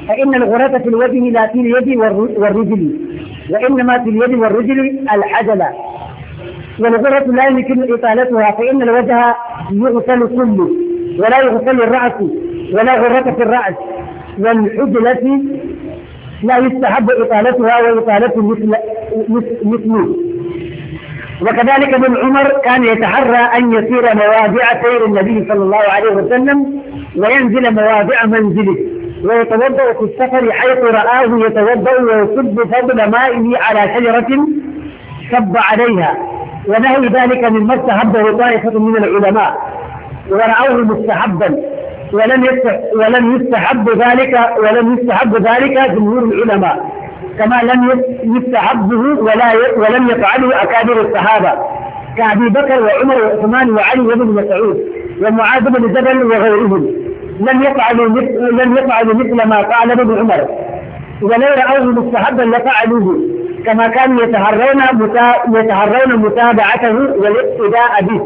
فإن الغرة في الوجه لا في اليد والرجل، وإنما في اليد والرجل العجلة. والغرة لا يمكن إطالتها، فإن الوجه يغسل كله ولا يغسل الرأس ولا غرة في الرأس. والحجلة لا يستحب إطالتها وإطالة مثل مثله. وكذلك ابن عمر كان يتحرى أن يسير مواضع سير النبي صلى الله عليه وسلم وينزل مواضع منزله، ويتوضأ في السفر حيث رآه يتوضأ ويصب فضل مائه على شجرة صب عليها، ونهي ذلك مما استحبه طائفة من العلماء ورأوه مستحبا، ولم ولم يستحب ذلك ولم يستحب ذلك جمهور العلماء، كما لم يستحبه ولا ولم يفعله أكابر الصحابة كأبي بكر وعمر وعثمان وعلي وابن مسعود ومعاذ بن جبل وغيرهم. لم يفعلوا لم يفعلوا مثل ما فعل ابن عمر، ولو رأوه مستحبا لفعلوه، كما كانوا يتحرون يتحرون متابعته والاقتداء به.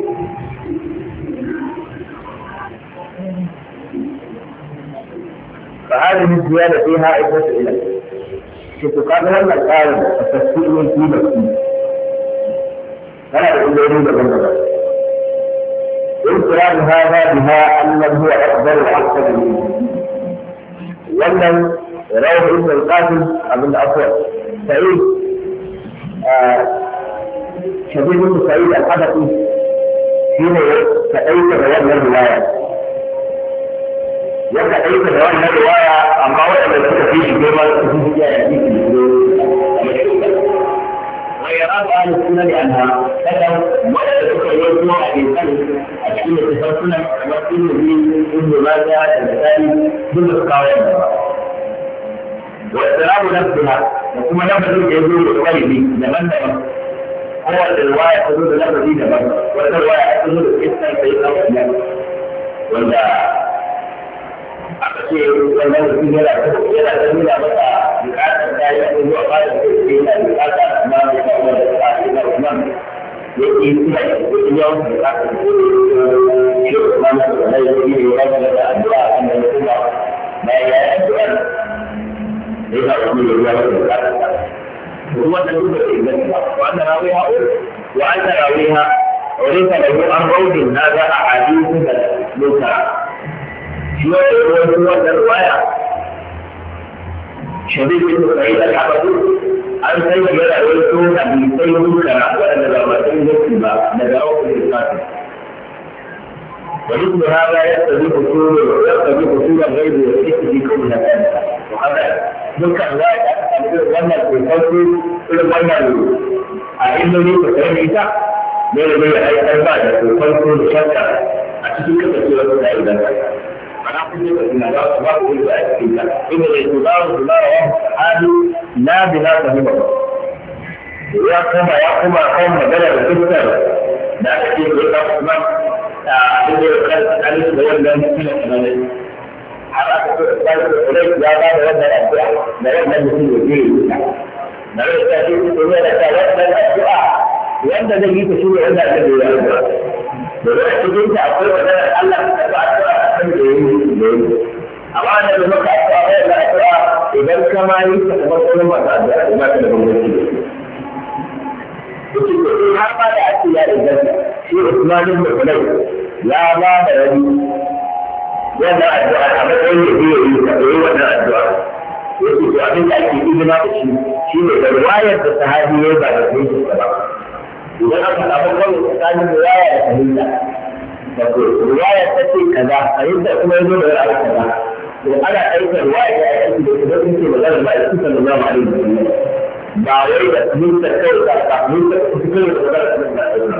فهذه الزيادة فيها عدة علل. تقابل هذا القارب التفسير في نفسه فلا يقول يريد بالنظر. انفراد هذا بها أنه هو أكبر وأكثر منه. ولم يروه ابن القاسم ابن أسود سعيد شديد بن سعيد الحدثي حين تأيت بيان الرواية يتأيت بيان الرواية أما وإن الكتب فيه كما ويراد أهل السنة لأنها كتب ولا تتكلم في الإنسان أشكال التسلسل وكل ذي كل ماذا الثاني ضمن القواعد واحترام نفسها وكما نفسه يجوز الغيبي لمن هو الرواية تدل نفسه لمن والرواية تدل الإنسان في الأرض ولا أكثر والله في هذا هذا دليل على بكاء الداعي هو قال في بكاء ما هو الإسلام يجي في اليوم بكاء شوف ما لا يجي رجل الأدعاء أن يكون ما يأتي ليس أمر الرواية هو تدل الإسلام وأن راويها وأن راويها وليس له عن روض هذا أحاديث منكرة. شيء هو الرواية شديد بن سعيد الحبشي عن سيد يدعوه أبي سيد منكرة وأن الروايتين يكتبا نجاوه في الكاتب. ومثل هذا يقتضي حصول يقتضي حصول الغيب والحس في كل هذا وهذا منكر رواية وأن الفلسفة إلى وأن أئمني فسيريتا من الذي أي أربعة الفلسفة شتى أشتكي كثيرا من أيضا فنحن نقول أن الله يقول إن الاعتبار بما رواه الصحابي لا بما فهمه ويقوم يقوم قوم بلد الكتاب لا تكون يقوم أبدا يقال أليس بيان من الأمانة حركة الإسلام لا بعد وضع الأشياء لا يبدأ مثل وجيه لا يستطيع أن يتوضأ الأشياء وأنت تجي تشوف عند الأشياء دلوقتي انت اقول ده الله تبارك وتعالى amma da muka fara da addu'a idan kama yi ta kuma kuma ba da addu'a ba ta da gwamnati to har ba da ake ya da shi Usman ibn Hulay ya ba da wani wannan addu'a a matsayin da zai yi ta yi wannan addu'a yake to abin da ake izina da shi shine da riwayar da sahabi ya ba da shi ba idan aka samu kawai tsakanin riwaya da fahimta da ko riwaya ta ce kaza fahimta kuma yazo da ra'ayi kaza to ana aika riwaya da aiki da kuma sun ce magana ba da sallallahu alaihi wasallam ba wai da fahimta kai da fahimta cikin da magana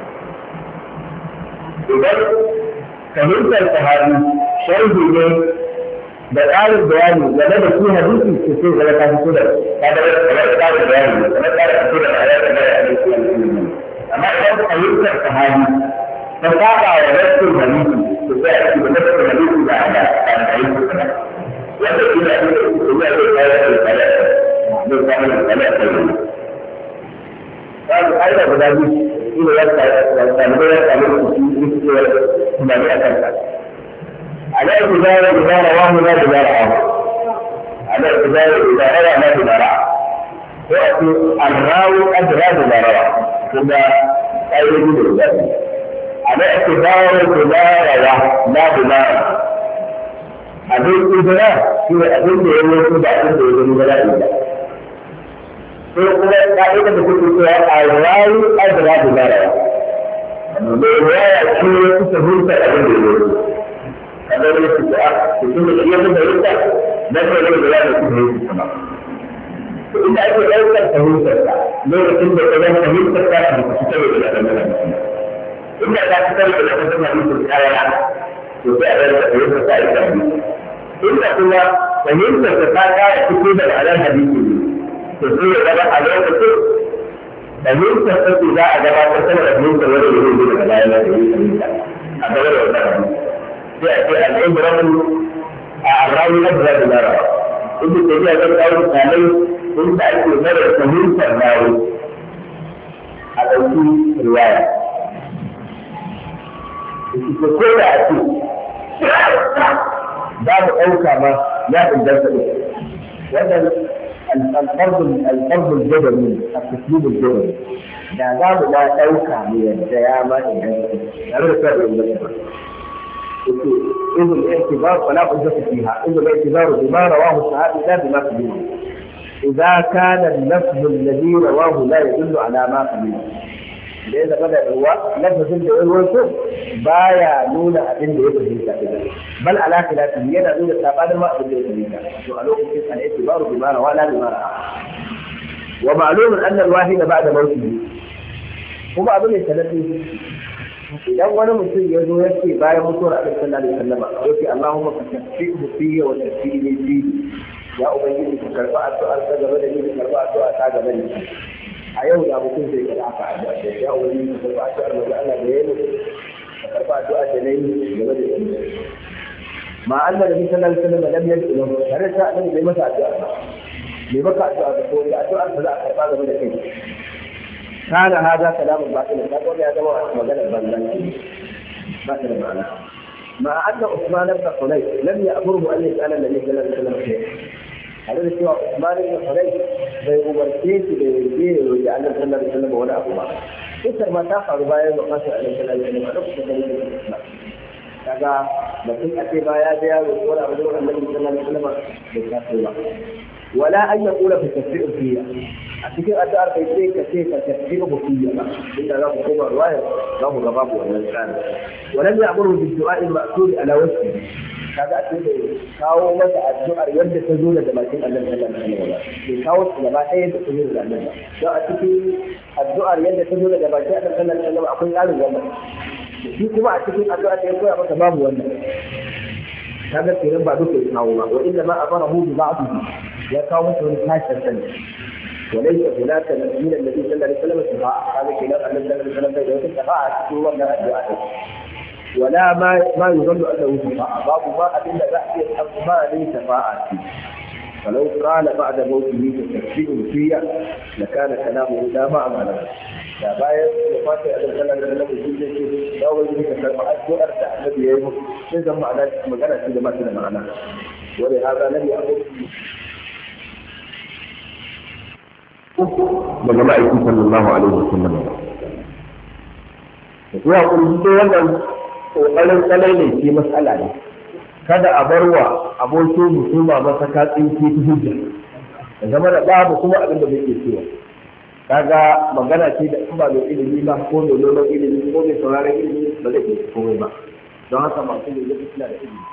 idan fahimtar sahabi sharhi ne da ƙarin bayani game da shi hadisi ke sai zama ta fito da ta da ƙarin bayani da kuma ƙarin fito da ayar da ya yi amma idan fahimtar sahabi ta saba wa nassin hadisi to sai a ci da nassin hadisi da da da hadisi kana wanda shi da shi da ya yi ayar da ya yi da kamar da ya yi ba da ayar da da shi ne ya ta da da ya ta da shi da ya ta على اعتبار إذا رواه لا بجار عام الاعتبار إذا روى لا بما يأتي الراوي أدرى بما روى ثم أيضا ذلك على اعتبار بما روى لا بما روى أبين إدراء هو أبين بأنه تبع أبين بأنه فيقول قائدة بكل الراوي أدرى بما روى الرواية شيء تسهل تأبين هذا هو السؤال يقول الشيء من ذلك لا يجب أن يكون السماء فإن أجل ذلك تهون تسعى لو كنت كلام تهون تسعى فتستوي إلى أمام إن لا تستوي إلى أمام مثل الآية وتأبين تهون تسعى إلى أمام إن كل تهون تسعى تكون على الحديث تسوي إلى على الكتب تهون تسعى إذا أجابت تسعى تهون تسعى إلى أمام هذا يأتي العبرة الراوي أدرى بما روى. ابن تيمية قال عليه أنت أنت مرة تهون الراوي هذا في رواية. كل أشيء بعد أوكا ما لا تندرس هذا الفرض الفرض الجبلي التسليم الجبلي. إذا لا أوكا من الديامة هذا فرق الجبل. إذ الاعتبار فلا حجة فيها، إذ الاعتبار بما رواه الصحابي لا بما قبله. إذا كان اللفظ الذي رواه لا يدل على ما قبله. لأن بدأ هو لفظ الذي رواه بايا نون أبن يفهم بل على خلافه ينا نون السابان ما أبن يفهم. سؤالوك في الاعتبار بما رواه لا بما رواه. ومعلوم أن الواحد بعد موته هو أبن يتلفه. idan wani mutum ya zo ya ce bayan mutuwar abin sallallahu alaihi wasallam ya ce Allahumma ka tafihu fiyya wa tafsiri fi ya ubangiji ka karba addu'ar ka gaba da ni ka karba addu'a ta gaba da ni a yau da mutum zai ga haka addu'a ya ubangiji ka karba addu'ar da Allah da yayi ka karba addu'a da nayi gaba da ni ma Allah da sallallahu alaihi wasallam lam yad'u lahu tare da annabi bai masa addu'a bai maka addu'a da ko addu'ar da za a karba gaba da kai كان هذا كلام باطل تقول يا جماعه مجال البلدان باطل معنا مع ان عثمان بن حنيف لم يامره ان يسال النبي صلى الله عليه وسلم شيئا هذا الشيء عثمان بن حنيف بيومرتين بيجي ويعلم صلى الله عليه وسلم ولا ابو بكر كثر ما تاخذ باين وقاس عليه صلى الله عليه وسلم kaga da kun ake baya da yaro ko da abin annabi sallallahu alaihi wasallam da kafira wala an yaqula fi tafsir fiya a cikin addu'ar kai sai ka ce ka tafsir fiya ba inda za ku koma ruwaya za ku ga babu wannan tsari walan ya'muru bi du'a'i ma'thur ala wajhi kaga ake da kawo masa addu'ar yadda ta zo daga bakin Allah sallallahu alaihi wasallam bai kawo ta gaba ɗaya da ta zo daga Allah don a cikin addu'ar yadda ta zo daga bakin Allah sallallahu alaihi wasallam akwai tsarin wannan shi kuma a cikin addu'a ta koya maka babu wannan kaga kenan ba duka ya kawo ba wa inna ma amarahu bi ba'dihi ya kawo masa wani tashin sani وليس هناك من النبي صلى الله عليه وسلم شفاعة هذا كلام أن النبي صلى الله عليه وسلم يقول شفاعة هو من الدعاء ولا ما ما يظن أنه شفاعة باب ما أدل بأس الأسماء شفاعة فلو قال بعد موته تكفيه فيا لكان كلامه لا معنى له لا بايع وفاتي أن صلى الله عليه وسلم لا وجه كفاعة الدعاء النبي يقول إذا معناه مجرد إذا ما كان معناه ولهذا لم يأمر daga ma'aikin sallallahu alaihi wasallam ya kuma duk wannan kokarin tsalai ne ke mas'ala ne kada a bar wa abokin musuma masa katsin ke ta hujja da zama da babu kuma abin da zai cewa kaga magana ce da in ba mai ilimi ba ko mai noman ilimi ko mai sauraron ilimi ba zai ke komai ba don haka masu ne zai suna da ilimi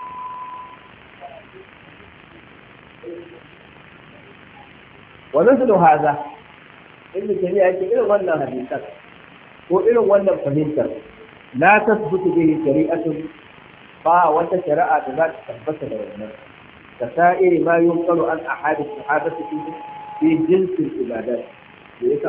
ونزل هذا ابن تيمية يقول إلى ولا حديثا وإلى ولا فهمتا لا تثبت به شريعة فا وتشرع ذات تثبت له كسائر ما ينقل عن أحد الصحابة في جنس العبادات ليس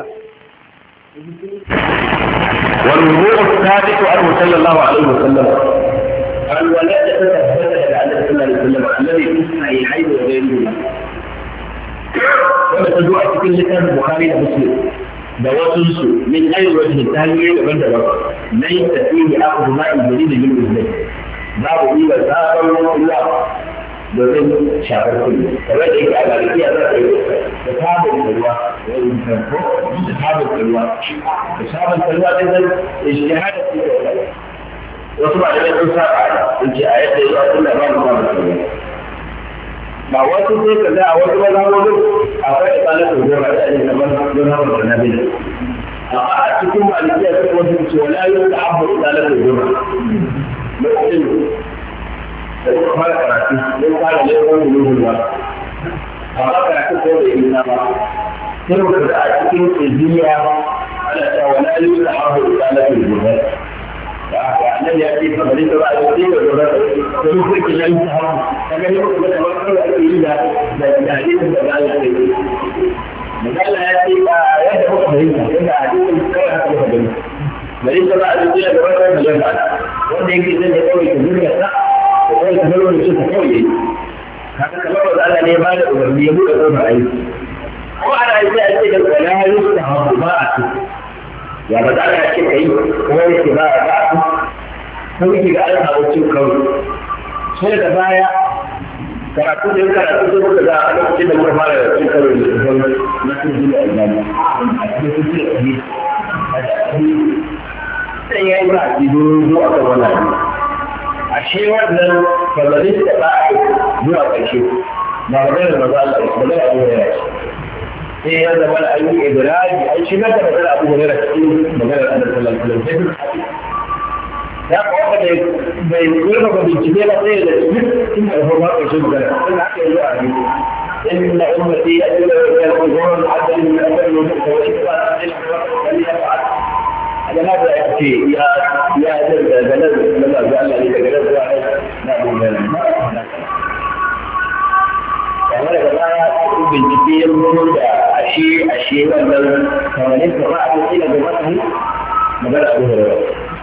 والوضوء الثابت عنه صلى الله عليه وسلم الولاء تثبت على صلى الله عليه وسلم الذي في الصحيحين وغيرهما wanda ta zo a cikin littafin Bukhari da Muslim da wasu su min ayi wajen ta hanyoyi daban-daban lai ta fiye a kuma ma'i gari da yin musulai babu iya sabon ruwa domin shafar kullu kamar da yake a galibiya za ka yi da sabon ruwa da sabon ruwa da sabon ruwa da zai ijtihada fi wasu ba da sun saba sun ce a yadda ya kullu ba mu sabon ruwa ba wasu sai ka ga a wasu mazhabobin akwai tsalatu gora da ne kamar mazhabar da nabi a cikin malikiya sai wasu ce wala yu'abu tsalatu gora mutum da kuma fara karatu don fara laifin gudun ba amma karatu ko da yi ba sai muka da a cikin tsibiya ana cewa wala yi da hafu da tsalafin gudun da aka annabi ya ce fa bari ta ba a cikin da gudun da yi kurki ya yi ta hafu ta gani ko da kamar kawai ake yi da da hadisin da za a yi magana ya ce ba yadda muka fahimta yadda hadisin kawai haka muka gani bari ta ba a cikin da gudun da ya wanda yake zai da kawai ta zurga ta kawai ta zama da suka kawai yayi haka kamar wanda Allah ne ba da umarni ya buɗe ƙofar aiki ko ana yi sai a ce da kwana yi su da haku ba a su ya ba za a ce ka yi kuma yake ba a ba a su ko yake ga an samu cin kawai sai da baya karatu da yin karatu sai muka ga a lokacin da muka fara cin kawai da kawai na sun zuwa aljani a cikin sun ce a yi sai ya yi ba a ci zuwa kan wannan ashe wannan fazarin da ba a zuwa ƙarshe ba maganar da za a maganar abu da yake sai ya zama da an yi ibrahim an shigar da maganar abu da yake cikin maganar annabi sallallahu alaihi wasallam ya kawo da bai gurba ba bincike ba sai da cikin da kuma ƙarshe magana sai haka yanzu a yi إن أمتي أجل الظهور العدل من أجل الملك والإسلام فليفعل هذا ماذا يأتي يا يا بلد لما جعل لي بلد واحد نعم فهذا لا بالجدية من أشياء أشياء من ثمانين سبعة إلى بمثل مجال أبو هريرة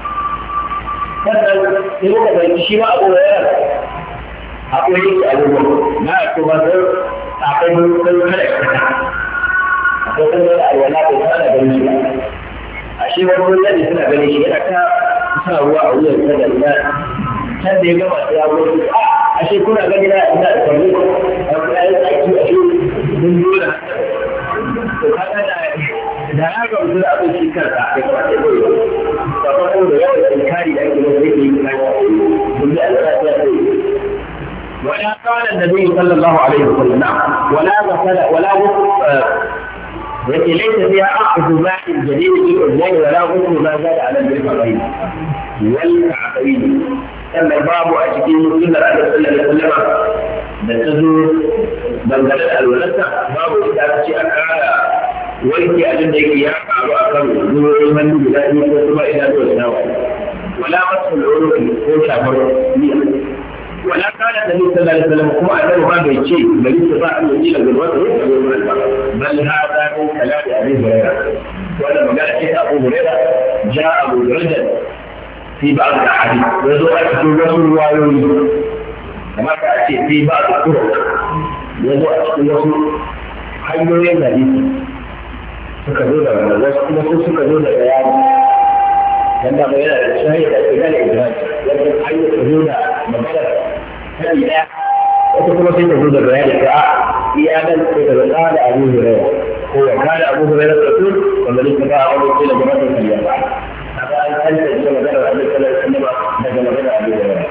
هذا يقول لك شيء أبو هريرة أبو هريرة أبو هريرة ما أكتب أقول كل ملك أقول الولاء بهذا بالنسبة ashe wani wani suna gani shi yana ta sa ruwa a wuyan ta da ina can da ya gama ta yawo su a ashe kuna gani na ina da kwallo a kuma yin aiki a shi mun dole to kaga da da ya ga mutum da abin shi kansa ya kamata ya koyi ba ba ko da yawan tsinkari da ake masa yake yi kayan mun ji Allah ya ce ولا قال النبي صلى الله عليه وسلم ولا غسل ولا غسل التي ليس فيها أخذ ماء جديد في الأذنين ولا غسل ما زاد على المرفقين والكعبين. أما الباب أشكين إلا النبي صلى الله عليه وسلم بتزور بنجلة الولدة باب إذا شيء أكاد ويكي أجل ذلك يقع أكثر زور من بلاد يكتب إلى دون ولا مسح العنق هو شافر ولا كان النبي صلى الله عليه وسلم هو أنه ما بيشيء بل استطاع أن يجيل بالوتر بل هذا من كلام أبي هريرة ولما قال شيء أبو هريرة جاء أبو هريرة في بعض الأحاديث ويقول أكثر رسول وعلوي كما كان في بعض الطرق يقول أكثر رسول حيوين حديث سكروا لنا wasu suka zo da bayani yanda mai yana da shahida da gane ibrahim yadda hanyar ta zo da magana sani ɗaya wata kuma sai ta zo da bayani ta a iya nan sai ta zaka da abu hurairu ko ya kada abu hurairu ta tun wanda ne ta ba a wani sai da gwamnati kan yaba a ba an kanta da magana da abin sallar sallama daga magana abu hurairu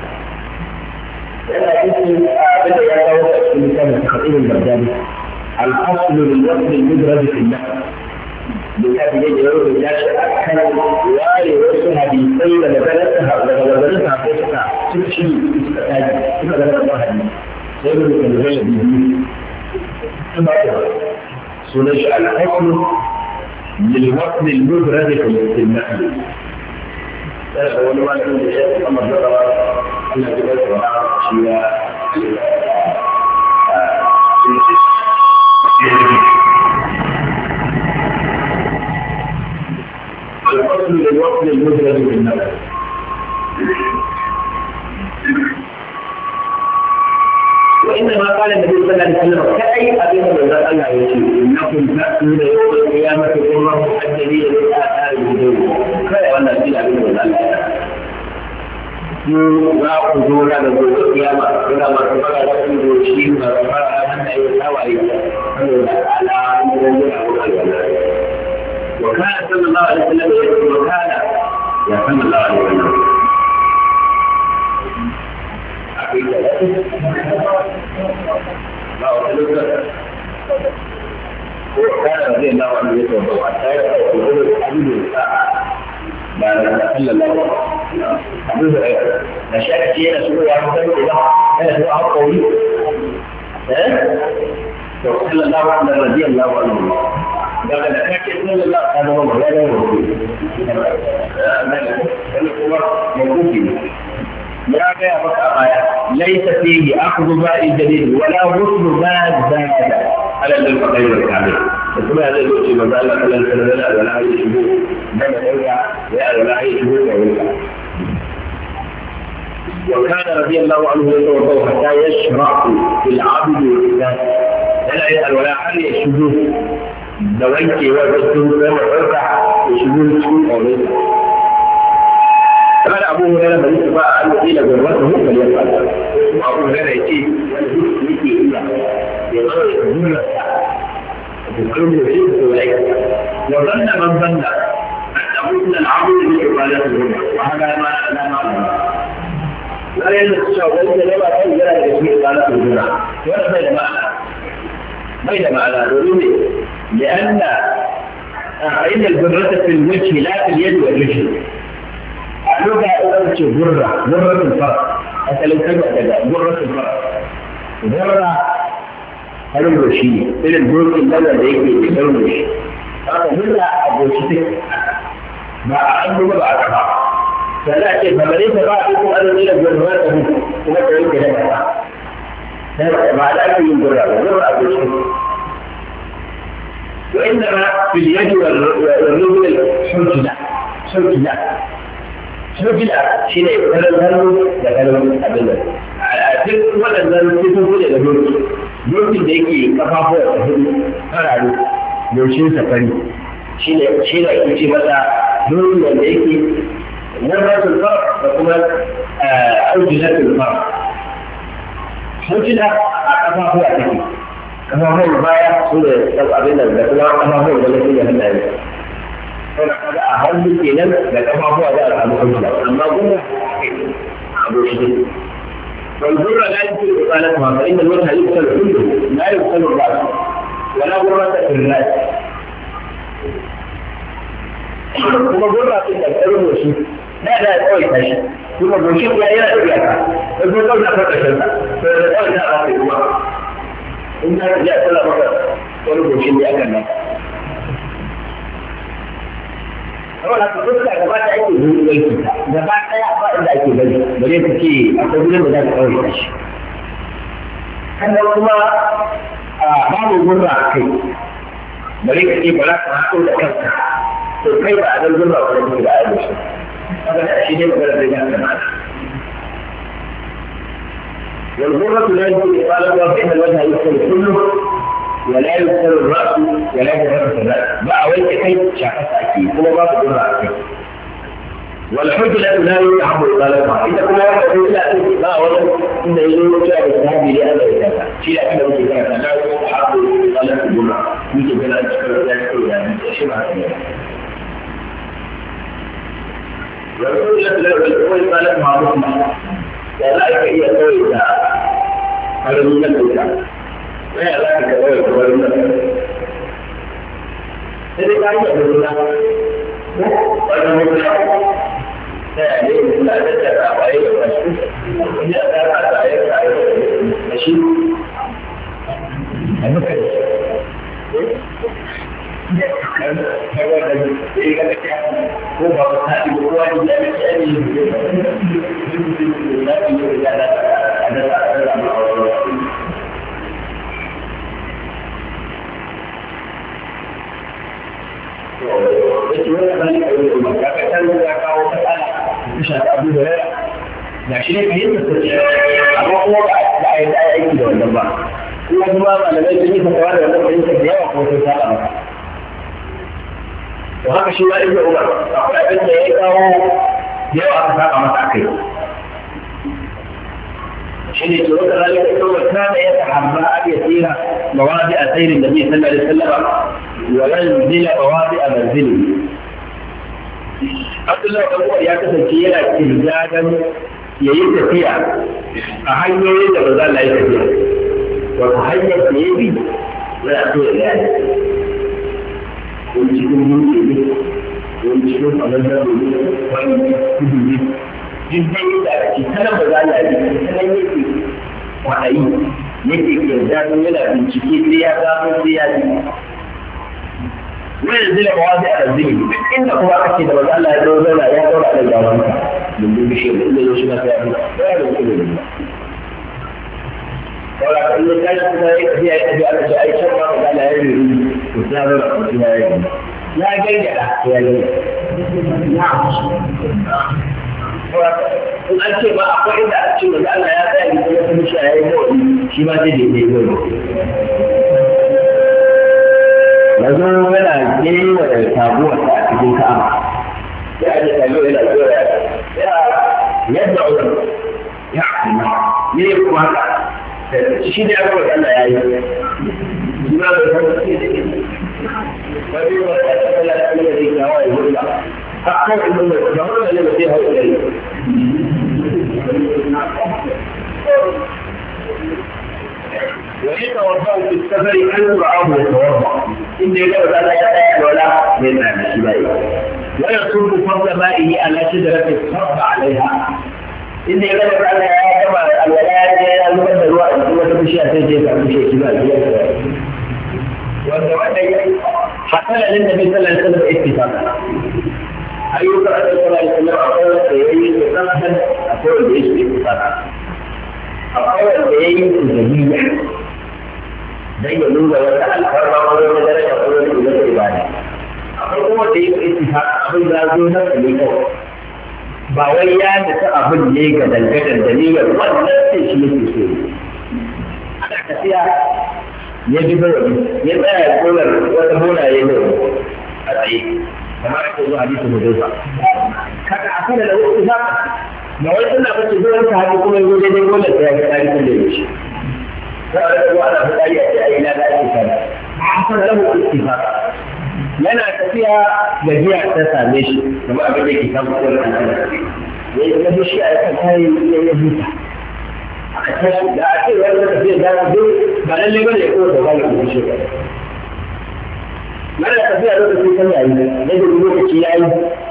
yana cikin abin da ya kawo a cikin misalin khatibin bagdadi الأصل للوصل المدرج في النحو بهذه الجواب الناشئ كان رواية وصل حديثين لبلدها لبلدها فيها تمشي تستفاد كما ذكر الله حديث سيقول لك الغير بيجي ثم سنجعل الأصل للوصل المدرج في النحو هذا هو ما نقول لشيء أمر ذكر أن الجبال وعشياء الفصل للوصل المدرج بالنفس وإنما قال النبي صلى الله عليه وسلم كأي أبي من الله الله يقول إنكم تأتون يوم القيامة قرة محددين في آثار الوجود كأي وأن أبي أبي من الله za ku zo na da gobe kiyama kuna masu fara da kun doshi masu fara a hannun ayyuka tawaye saboda alamun da ya wuce alwala wa kana sallallahu alaihi wasallam ya ce wa kana ya sallallahu alaihi wasallam akwai ba wa lokacin ko kana da Allah wanda ya tabbata wa ta yi abin da ba da sallallahu abu da da shaka ce yana so ya mutan da yana so a kauri eh to sallallahu alaihi radiyallahu anhu daga da kake sallallahu alaihi wa sallam kuma mabuki ya ga ya baka aya laysa fihi akhdhu ba'i jadid wala ghuslu ma zada ala al-qadr al-kamil kuma ya zai ce manzo Allah sallallahu alaihi wa sallam wala ya shigo daga daura ya wala ya shigo da wuka وكان رضي الله عنه يتوضا حتى يشرع في العبد والإنسان لا يسأل ولا حل يشبه دويك وجدته كما تركع يشبه سوء أو ليس قال أبو هريرة من استطاع أن يطيل ذرته فليفعل أبو هريرة يأتي يأتي إلا يغير ذرة بكل شيء أولئك وظن من ظن أن مثل العبد بإقالته وهذا ما لا معنى لا يلزم وإذا لما كان يلا يسمي قال الجنة ولا بين معنى بين معنى ضروري لأن فإن الجرة في الوجه لا في اليد والرجل اللغة أولئك جرة جرة الفرق حتى لو كان كذا جرة الفرق جرة هل شيء إلى الجرة الأولى ذيك يسوي شيء هذا جرة أبو شيء ما عنده ما بعرفها فلكن فمن بعضكم أن إلى جرواته وما تعيد لها بعد أن ينظر جرى أبو شيء وإنما في اليد والرجل حجلة حجلة حجلة شيء يقول الهرم لكلم أبدا أعتقد ولا زال تقول إلى جرد جرد ذيك كفافه فرعه يوشين سفري شيء شيء يقول مثلا جرد ذيك نظرة الفرق وكما حجلة الفرق حجلة كفافه أتكي كفافه البايع سورة أبدا لكن كفافه التي يهدى فنحن أهم كينا لكفافه أداء أبو حجلة أما قلنا أبو شديد والجرة لا يمكن إقالتها فإن الوجه يقتل كله لا يقتل الرأس ولا غرة في الرأس ثم غرة في الأرض لا لا يقوي تشي ثم بوشيك لا يلا إياك فالجرة لا فتشلها فالجرة لا أعطي الله إن جاء كل مرة ولو بوشيك يأكلنا Kalau aku suka dapat itu dulu lagi, dapat saya apa yang lagi lagi, boleh pergi atau boleh mendapat orang ini. Karena cuma baru gurau kai, boleh pergi balak aku dekat. Terkai ada gurau kalau tidak ada. Maka sini berada dengan mana? والغرة لا يمكن إقالتها فإن الوجه يدخل كله ولا يدخل الرأس ولا يدخل الرأس ما أولت كيف شخص أكيد هو ما تقول رأسك والحجلة لا يتعب إقالتها إذا كنا نقول لا ما أولت إن إليه جاء الذهب لأن إذا شيء أكيد من كذا لا يتعب إقالة الجمعة يمكن أن تشكر ذلك يعني شبه كذا والحجلة لا يتعب إقالتها مطمئنة وذلك هي قولها على المنزل وهي ذلك قولها على المنزل إذا كان يقول لها والمنزل لا يجب لا تتبع وإلى المشكلة إذا تتبع وإلى المشكلة المكان هو بقى هذه القوة اللي da shi ne ka yi tattace amma kuma ba a yi aiki da wannan ba kuma kuma malamai sun yi fatawa da wannan fahimta da yawa ko sun saba maka to haka shi ma ibnu umar akwai abin da ya kawo yawa aka saba masa akai شيء يقول ذلك كان يتحرى أن يسير مواضع سير النبي صلى الله عليه وسلم وينزل مواضع منزله. عبد الله بن عمر ya kasance yana kirgagan ya yi tafiya a hanyoyin da ba za a yi tafiya wata hanyar da ya bi za a so ya gane wani cikin yanke ne wani cikin alamar ne wani kudu ne duk da yi da ake tana ba za a yi tsanan yake kwaɗayi yake kirgagan yana bincike sai ya gano sai ya ji وين زي المواضع الزين إن هو أكيد ولا لا يدور لا يدور على الجوانب من دون شيء إلا لو شنا في أبدا لا يدور إلا ولا كل كاش في في أي أي أي شيء ما لا يدور وسافر لا يدور لا جيد لا يدور نعم والأشياء ما أقول إذا أشياء لا لا يدور مش هيدور شيء ما تدري يدور yanzu yana kewa da taguwar a cikin ka'ama ya ake taguwar yana kewa ya yadda wurin ya kuma ne kuma haka shi ne aka wata Allah ya yi shi ma bai san ce da ke wani wata ta kala da Allah zai kawo ya wuri ba a kan ilmin da ba wani ne ba sai hau da yi ويتوضأ في السفر أن رآه يتوضأ إن يجب أن يتأكل ولا من المشبه ويصب فضل مائه على شجرة الصرف عليها إن يجب أن يتوضأ الولايات يجب الوقت وتمشي أسجد أو شيء كبير حصل للنبي صلى الله عليه وسلم اتفاقا أيوك صلى الله عليه وسلم أقول سيئين اتفاقا أقول بإيش اتفاقا أقول سيئين جميعا dan ya nuna wata alfarma ko wata daraja ko wata ibada ibada akwai kuma da yake ittifaq abin da zo na ne kawai ba wai ya nufi abin ne ga dangadan da niyyar wannan sai shi yake so ana tafiya ya ji bayani ya tsaya kolar wata holaye ne a tsaye kamar ake zuwa hadisi mu dai kada a kana da ittifaq ba wai suna bace zuwa ta hadi kuma yazo daidai kolar da ya ga tarihin da yake وأنا في الآية إلى ذلك حصل له اتفاق لنا تفيها جميع تسامش كما أقول لك كم قول أنا يجب شيء هاي يجب لا أكيد ولا تفيها لا أقول بل اللي يقول يقول ذلك بشيء لنا تفيها لو تفيها كم يعني يجب يقول شيء يعني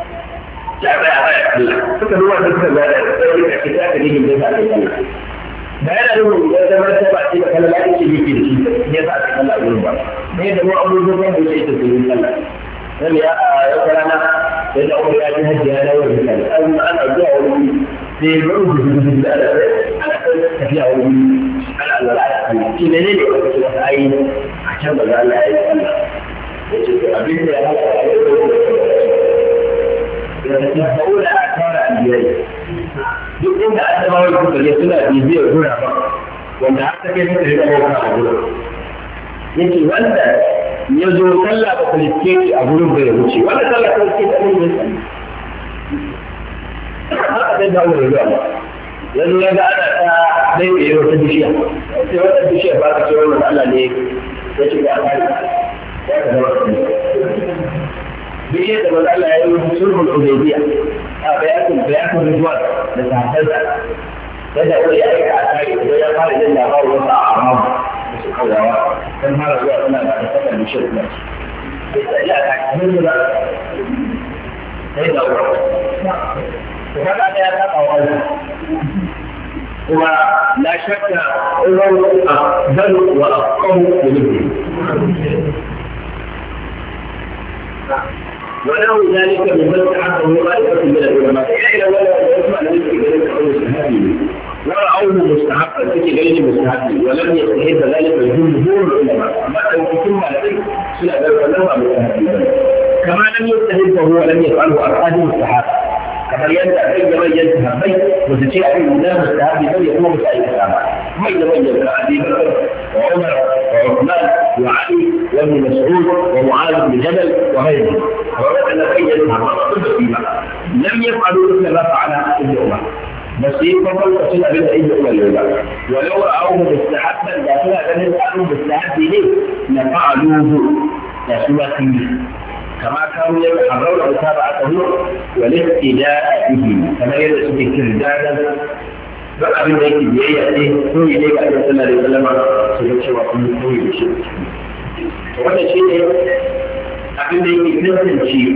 لا فكر هو تفيها ذلك كتاب يجب يفعل bayan da rubu da zama ta ba ce kala da yake yake da shi ne za a kalla gurin ba ne da mu abubuwan da yake da gurin kalla dan ya ya karana da da umar ya ji hajji ya dawo da kalla an an zuwa wani sai rubu da da ana tafiya wani ana Allah ya kalla shi ne ne da ai a can da Allah ya yi kalla yace abin da ya haka ya da tafiya a tara biyar duk inda annabawa suka je suna bibiyar gura ba wanda har take suka rika bauta a gurin yake wanda ya zo sallah ba ta liske shi a gurin bai wuce wanda sallah ta liske ta gurin bai haka sai da wuri zuwa ba yanzu ya ga ana ta dai da yau ta bishiya sai wata bishiya ba ta ce wannan Allah ne ya ce ga Allah ya ka zama bishiyar da wanda Allah ya yi sulhul hudaybiyya a bayanin bayanin ridwan da sahabbansa yadda wani ya aika a tare da ya fara jin labarin wasu a amamu da su kaudawa don fara zuwa suna da kasar bishiyar kuma ce sai ya ta kamar da sai da wuri to kaga da ya saba wa Allah kuma la shakka ulul afdal wa aqam min ونحو ذلك ممن تعبه غالبا من العلماء إلى ولا يسمع ذلك ذلك أو مستحبه ورأوه مستحقا في غير مستحبه ولم يستحب ذلك جمهور العلماء ما تنكتم عليه سنة ذلك له مستحبه كما لم يستحبه ولم يفعله أرقاد مستحب كما ينتهي بين من ينتهى بين وتشيء لا مستحب بل يكون مستحب ما يتبين أبي بكر وعمر وعثمان وعلي وابن مسعود ومعاذ بن جبل وغيرهم ووجد أن بين لم يفعلوا مثل ما فعل ابن عمر بس يفضل وسيلة بالعيد والليلة ولو رأوه مستحبا لا تنا أنه مستحب ليه لفعلوه لسوة كما كانوا يتحرون متابعته والاقتداء به كما يدرس في كردادا بقى من ذلك بيئة هو إليك أن صلى الله عليه وسلم سيكون وقم قوي بشيء وهذا الشيء abin da yake kirkin shi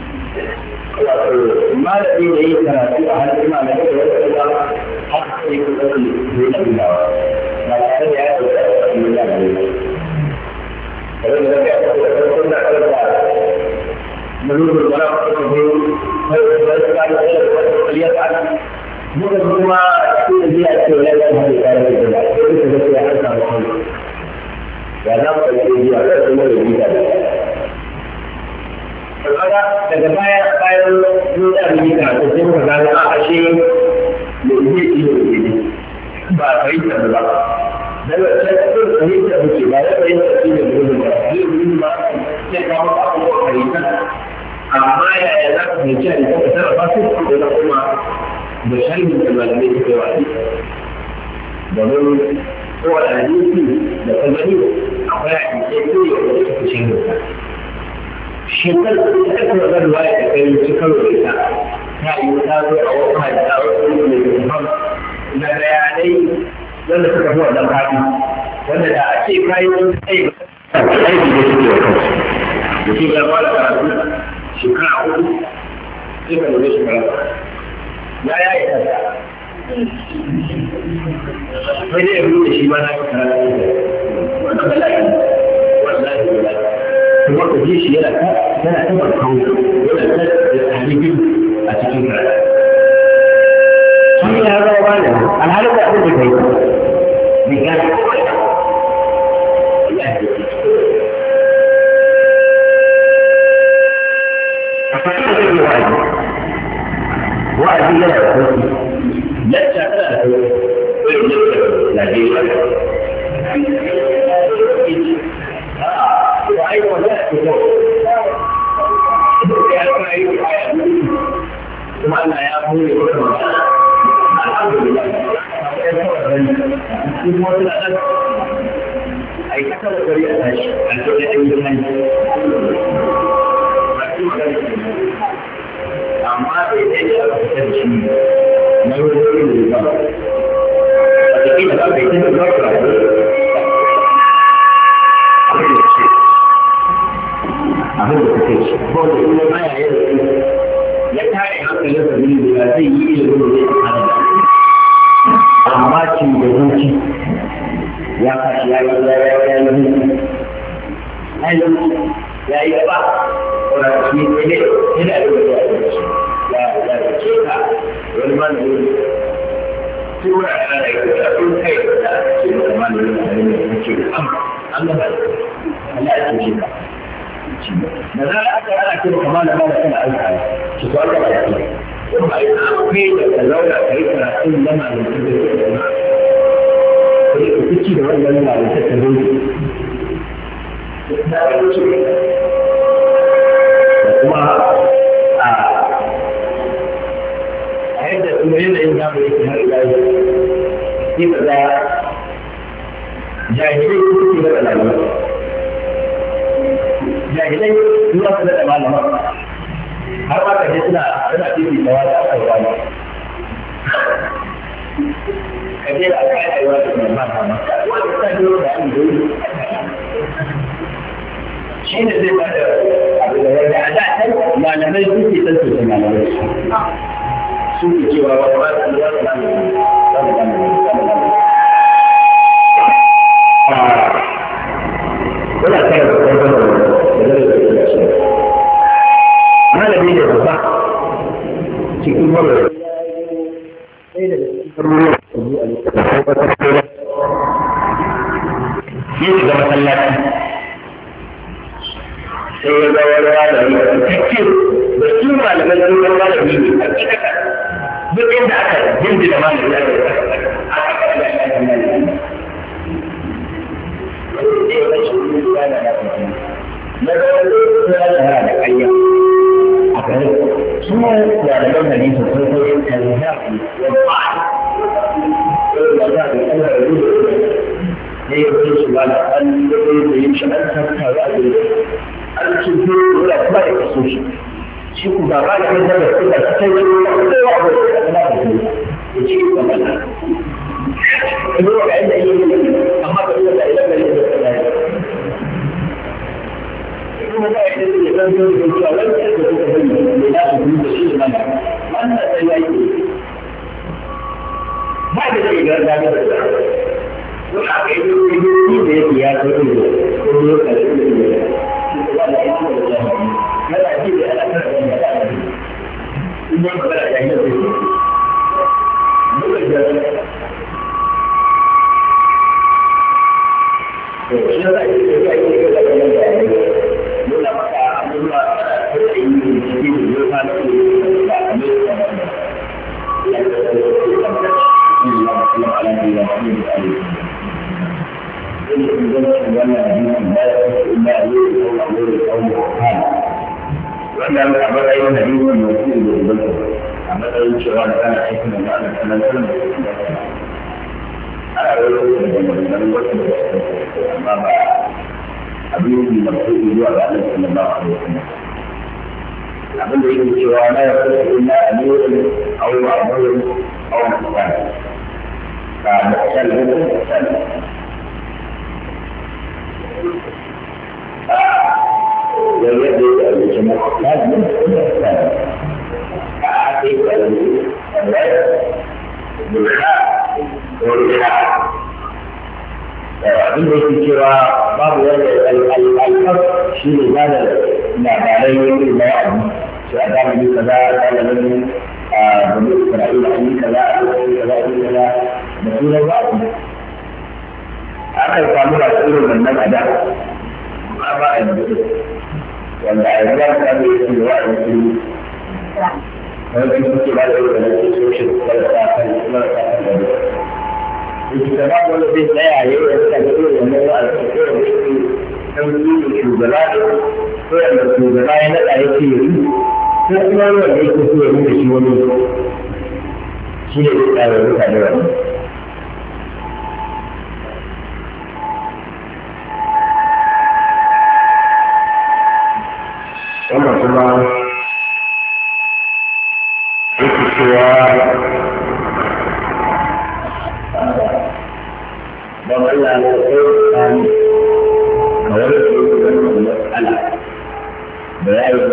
malami da yi karatu a hannun malamai da wasu da har sai ku ɗauki zai da bilawa ba tare da ya ɗauka a cikin da ne kamar da zai aka da farkon da aka da malubin wani kuma ne kai da wasu da aka da wasu kaliyar ta muka kuma su da zai ake wani da hannun tare da gida sai su da sai an samu kai ya za mu ɗauki biya zai kuma da gida da kaga daga baya bayan mun da mun yi karatu sai muka gano a ashe da yake yi ne ba fahimta ba daga cikin fahimta muke ba da fahimta shi da gurbin ba zai gurbin ba sai ka maka abubuwa fahimta amma yaya za ka fahimci a jikin ka sarrafa su ko na kuma da sharhin da malamai suka yi wa domin kowane hadisi da ka gani akwai hadisai ko yau da suka shirin ka shekar da ta kuma zarwa ya ta kai ci karo da ita ta yi ta zo a wasu hadisa wasu ne da kuma na bayanai wanda suka fi wannan fadi wanda da a ce kayan wani tsaye ba aiki da suke wa kansu mutum ya fara karatu shekara hudu sai ka lura shekara ya ya yi kanta sai dai ya bude shi ma na fi karatu wannan bala'i wallahi bala'i kuma ka ji shi yana ta yana ta barkawo yana ta halibin a cikin karatu shi ya zama wani alhalin da abin da kai mai gani a fashe da zai wa'azi wa'azi yana da sauki lacca tana da sauki irin lacca Najeriya وأيضا لا تجوز ثم أن يأخذ الحمد لله أي كثرة طريقة الجزء الإنساني أما إذا أردت شيء ما يريد الإنسان فإن هذا يتم الوقت abin da kake ci ko da kuma baya yin ya tare hankalin sa ne da zai yi ilimin da zai fara da amma ci da zuci ya fashi ya yi ya ya ya yi ai ya yi ba ko da shi ne ne ina da wani ya ya ce ka wani ma ne tura da da ya kun kai da ce kuma ne ne ce Allah ba Allah ya ce ka da za a aka ana kira kama da mala kana aika shi ko Allah ya ce kuma ai akwai da ka zauna kai karatun da malamin da ke da kai ku kici da wannan malamin da ke da kuma a a yadda kuma yanayin zamu yake har ila yau sai ka ga jahilai suke da malamai jahilai suna su da malama har ma ka je suna suna fifi da wani aka yi wani ka je da aka yi wani da malama wanda ta biyo da an yi shi ne zai bada abu da wanda a da can malamai suke san su da malamai su ke cewa wani ba su yi wani malamai wani malamai wani a kare da kwanfan malami ne babba cikin mara sai da cikin ruwa shi shiga masallaci sai ya ga wani malami cikin da su malaman sun malami ne a cikin duk inda aka jindi da malami aka yi aka kalla shi a malami na ga wani ya shahara da ƙarya a gare su da da nan hadisi sun kai tarihi wa ba'a ba da an da da yin shi an tattara a gare an cikin dole da kuma da kaso shi shi ku ba ba da da da suka kai shi da kowa ba da da ya ci ba ba idan ba inda yake amma ba da da ila gare da da kuma da yake da kan da cewa wannan da suka bari ne da su da shi da wannan sai yake ba da zai ga da da wani a kai yi da yake ya kai da ko ne ka da ne ba da yake da ya yana ji da ana kan da ya da in ba da ya yi da shi ne da ya to shi da yake da ya yi da ya yi nuna maka abubuwa da yi cikin da ya fara da ya الله وسلم على نبينا محمد وآله إن كنت ولا نبي لا يصح إلا أن يكون أمور القوم سبحانه وأن أعمل أي نبي يوصي بالبشر أعمل أي شغال كان حكما وأنا كان كل أنا أقول لكم من وصل أما أبيهم مرفوع الوعد عليه صلى الله عليه وسلم أقول لكم شغال لا يصح إلا أمير أو معمول أو مكان فمحسن محسن ويجب الجمهور لازم محسن حقيقة بالحق والحق abin da yake cewa babu wani al'alƙar shi ne ba da labarai yake da wa'adi shi a zamani kaza da lalani a bani isra'ila an yi kaza a lokacin kaza a yi kaza da sunan wa'adi aka samu da irin wannan a da ba ba a yanzu wanda a yanzu an samu yake da wa'adi su wani suke ba da irin wannan soshin marasa kan marasa kan gado da ba wanda zai tsaya ya yi wasu daga irin wannan wa'adi ko da yake ɗan zuwa shugaba ko yadda shugaba ya naɗa ya ce yi ko kuma wanda yake so ya nuna shi wani shi ne zai tsara mutane wani. Wannan kuma yake cewa don Allah ya kai tsani ga wani da yake wannan matsala da ya yi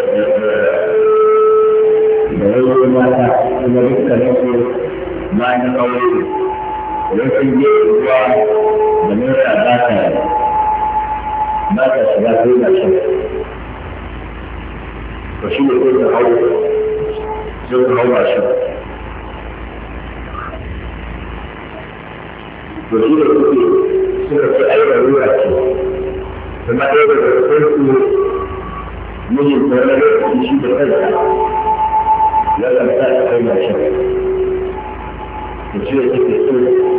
da wani mata kuma dukkanin su ma na kawai idan sun je ruwa da mota ba ta ba ta shiga sai na shan to shi ne ko da hau sai ka hau mashin to shi ne suke suka ce ai da ruwa ce kuma ɗaya daga cikin su mijin ta wani lokaci shi da kansa ya kanta a kai mashin to shi ne suke so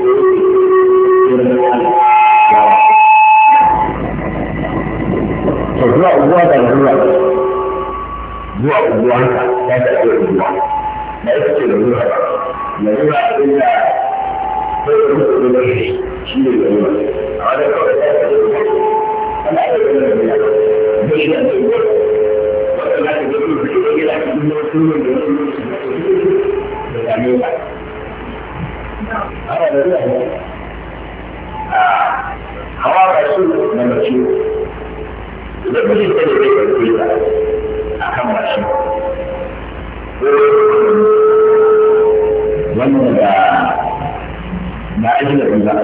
to zuwa uwa da ruwa zuwa unguwa haka ya ta ce unguwa na ita ce da ruwa da ruwa inda ko da ruwa da shi shi ne da ruwa a wani kawai ta ce ruwa ana aka gani da ruwa da shi a ce ruwa wanda za ta ga ruwa da ita gina cikin wasu ruwa da wasu ruwa da same ta ana da ruwa a hawa ba su na mace da mijinta da zai karfe ta akan mashi wanda da na ajiyar ba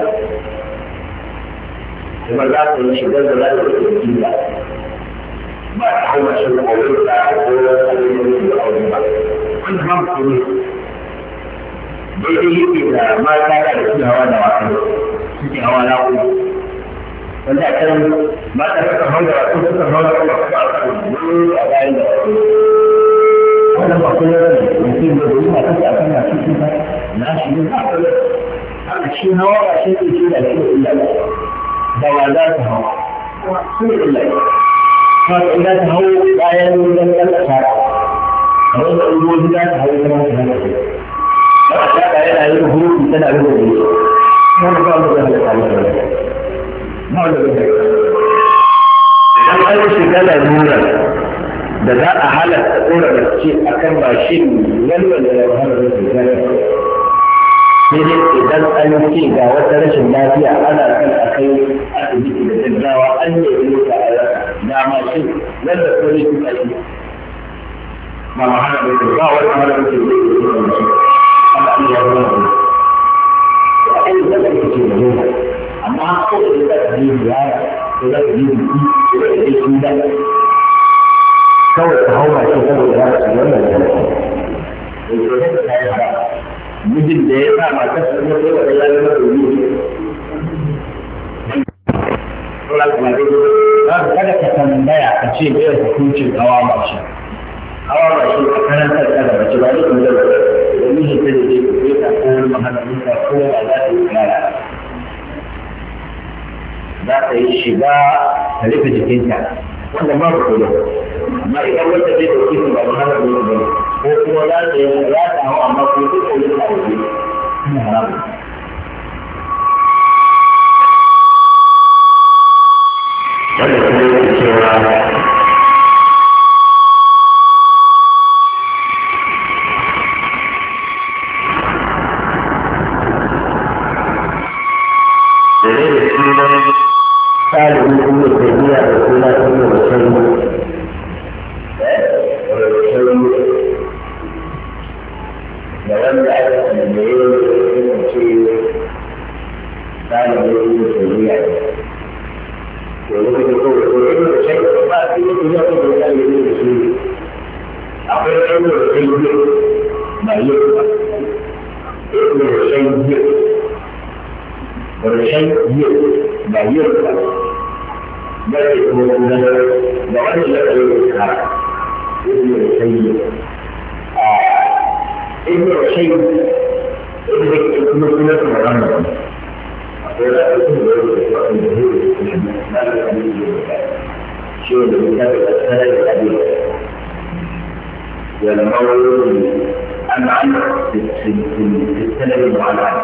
kuma za ta yi shigar da za ta yi jiya ba ta hau mashi da aure da ko alayyar da aure ba wanda ba mu ne daidai yake da mata da suke hawa da wasan suke hawa na kuma wanda a can mata suka hau da wasu suka hau da kuma a bayan da wasu wannan ba kuma yana da mutum da zai mata su a kan yasu kusa na shi ne haka shi hawa ba shi ne shi da shi da illa da wa za ta hawa su ne illa haka in za ta hau bayan wajen ɗan ƙasa a wanda ungoji za ta hau zama ta haka ba a shaƙa yana yin hurufi tana yin hurufi wani ba mu zai halatta mata wani ma wanda zai idan an yi shiga da nura da za a halatta tsora da ce a kan mashin lalwala da wahalar da su gane sai dai idan an ce ga wata rashin lafiya ana kan a kai asibiti da gaggawa an yi wani ka a rasa na mashin yadda ko ne su kai ba ma hana da ba wata hana da ke da ke da shi Allah an yi wani abu da an yi zaka ke da nuna amma ko da za ka yi ziyara ko za ka yi biki ko da ke su da kawai ka hau mashin saboda za ka ci wannan da ya mijin da ya sa matar sa ne ko da ya zama da yi kada ka tambaya ka ce bai hukuncin hawa mashi hawa mashi a karantar da da mace ba ne kuma da mijin ta da zai kuɗe ta ko wani mahallamin ta ko ba za ta yi kara za ta yi shiga ta rufe jikinta wanda ba ku da amma idan wanda zai dauki su ba mahallamin ba ne ko kuma za ta yi ya ta hau amma ko duk da yake a waje ina haramu wanda kuma yake cewa da ne da sunan ɗalibin kuma tafiya da suna kuma da shaidu da wanda aka tambaye ya ce ɗalibin kuma tafiya to lokacin kawai ko yin da shaidu ba a cikin tafiya ko da ɗalibin da su akwai ɗan da shaidu ba yi ba ɗan da shaidu ورشيء لا يرفع بل يكون لوجه الإظهار ابن رشيء ابن رشيء ابن سنة الرمضان شو اللي بيتابع السنة الحديثة ولما يقول أن عنه في السنة المعلنة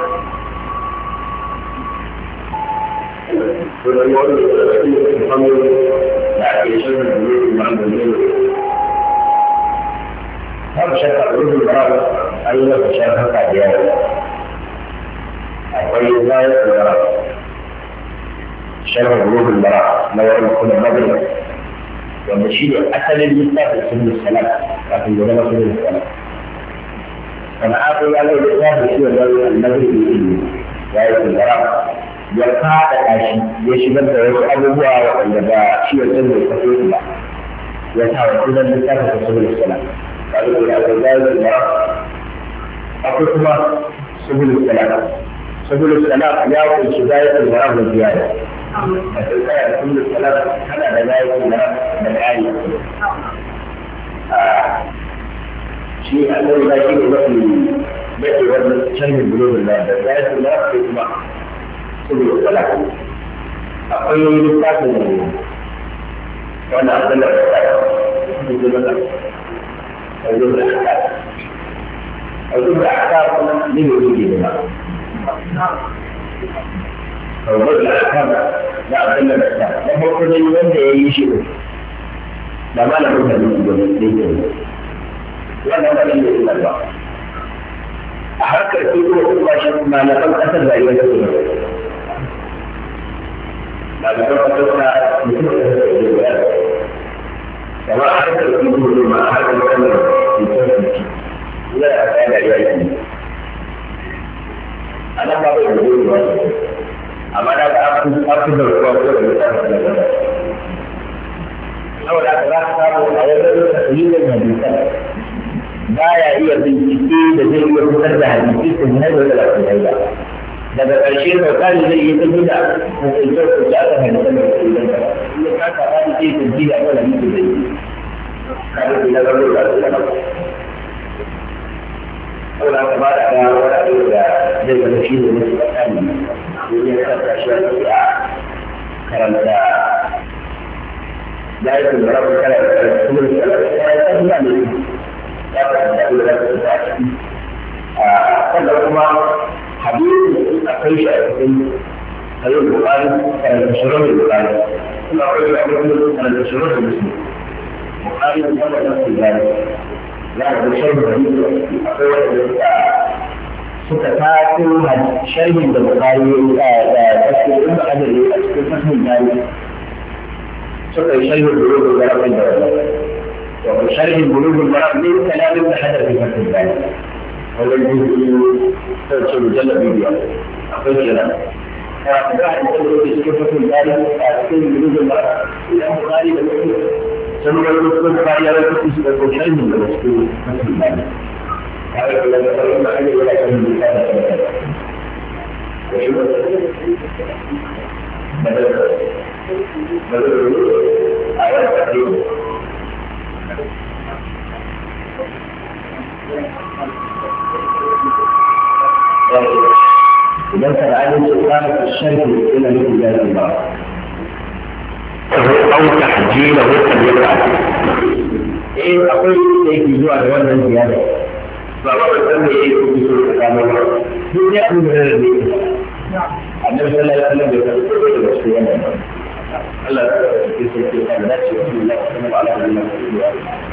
والرياض الثلاثية في الخمر بعد يشمل البيوت المعمولين هذا شكل عروض المرأة أيضا تشابه تعديات أقوي ذلك المرأة شبه عروض المرأة لو أن يكون المغرب والنشيد أسل المثال في سن السلام لكن دون سن السلام فما أقول عليه الإسلام بسوء المغرب بإذن ذلك المرأة ya faɗaɗa shi ya shigar da wasu abubuwa waɗanda ba ciwon can mai kaso su ba ya sa wa sunan littafin da subul salam tare da akwai zai da akwai kuma subul salam subul salam ya kunshi zai da maram da ziyara a cikin da subul salam kana da zai da maram da ƙari shi a ɗan da shi ne mafi mafi wannan canjin bulogin da zai da maram da kuma subul salam akwai littafin wannan abin da ya tsaya da zuwa da wajen da aka wajen da aka kuma ne ne yake da ba wajen da aka da abin da ya tsaya da farko dai wanda ya yi shi da malamin da yake da yake wannan ba shi ne ba a harkar fito kuma shi malaman kasar da ya yi بعد ذلك تسمع كما أحد يقول ما أحد يكمل في سنة لا أفعل عليه أنا ما بقول ما أما أنا أخذ أخذ الوقت لو لا تلاحظ على تقليل الحديث لا هي بالتأكيد الذي يتسلى حديث من هذا ولا لا daga ƙarshe da kari zai yi tafi da hukuntar da aka hanyar da ke da ya kasa kari zai tafi da aka hanyar da yi kari zai na gano da su yana saboda ka ba da ga wani abu da zai gano shi ne masu tsakani domin ya kasa shi wani a karanta da ya kuma rabu kala da kuma da ya yi tafi da ne ya karanta da ya karanta a ciki sannan kuma hadisi akwai shi a cikin أيوة البخاري كان شروط البخاري كل أقول لك كان شروط المسلم البخاري من هذا نفس ذلك لا بشيء غريب أقول ستتاكل شيء من البخاري تذكر ابن حجر أذكر اسم الثاني سكر شيء بلوغ المرأة عند الله وشرح بلوغ المرأة من كلام ابن حجر في فتح الثاني هو الذي ترسل مجلد فيديو أقول كلام فواحد يقول في فتح الثاني أذكر بلوغ المرأة إلى البخاري بالمسلم ثم يقول البخاري يقول شيء من الرسول فتح الثاني هذا الذي يقول ابن حجر ولا شيء من هذا بدل بدل آيات تقريبا إذا كان عليه سلطان الشرك إلى مثل ذلك البعض أو تحجيل أو تبيع إيه أقول لك يجوا على وزن زيادة فأقول لك إيه في سورة الكامل دنيا من الذي النبي صلى الله عليه وسلم يقول الله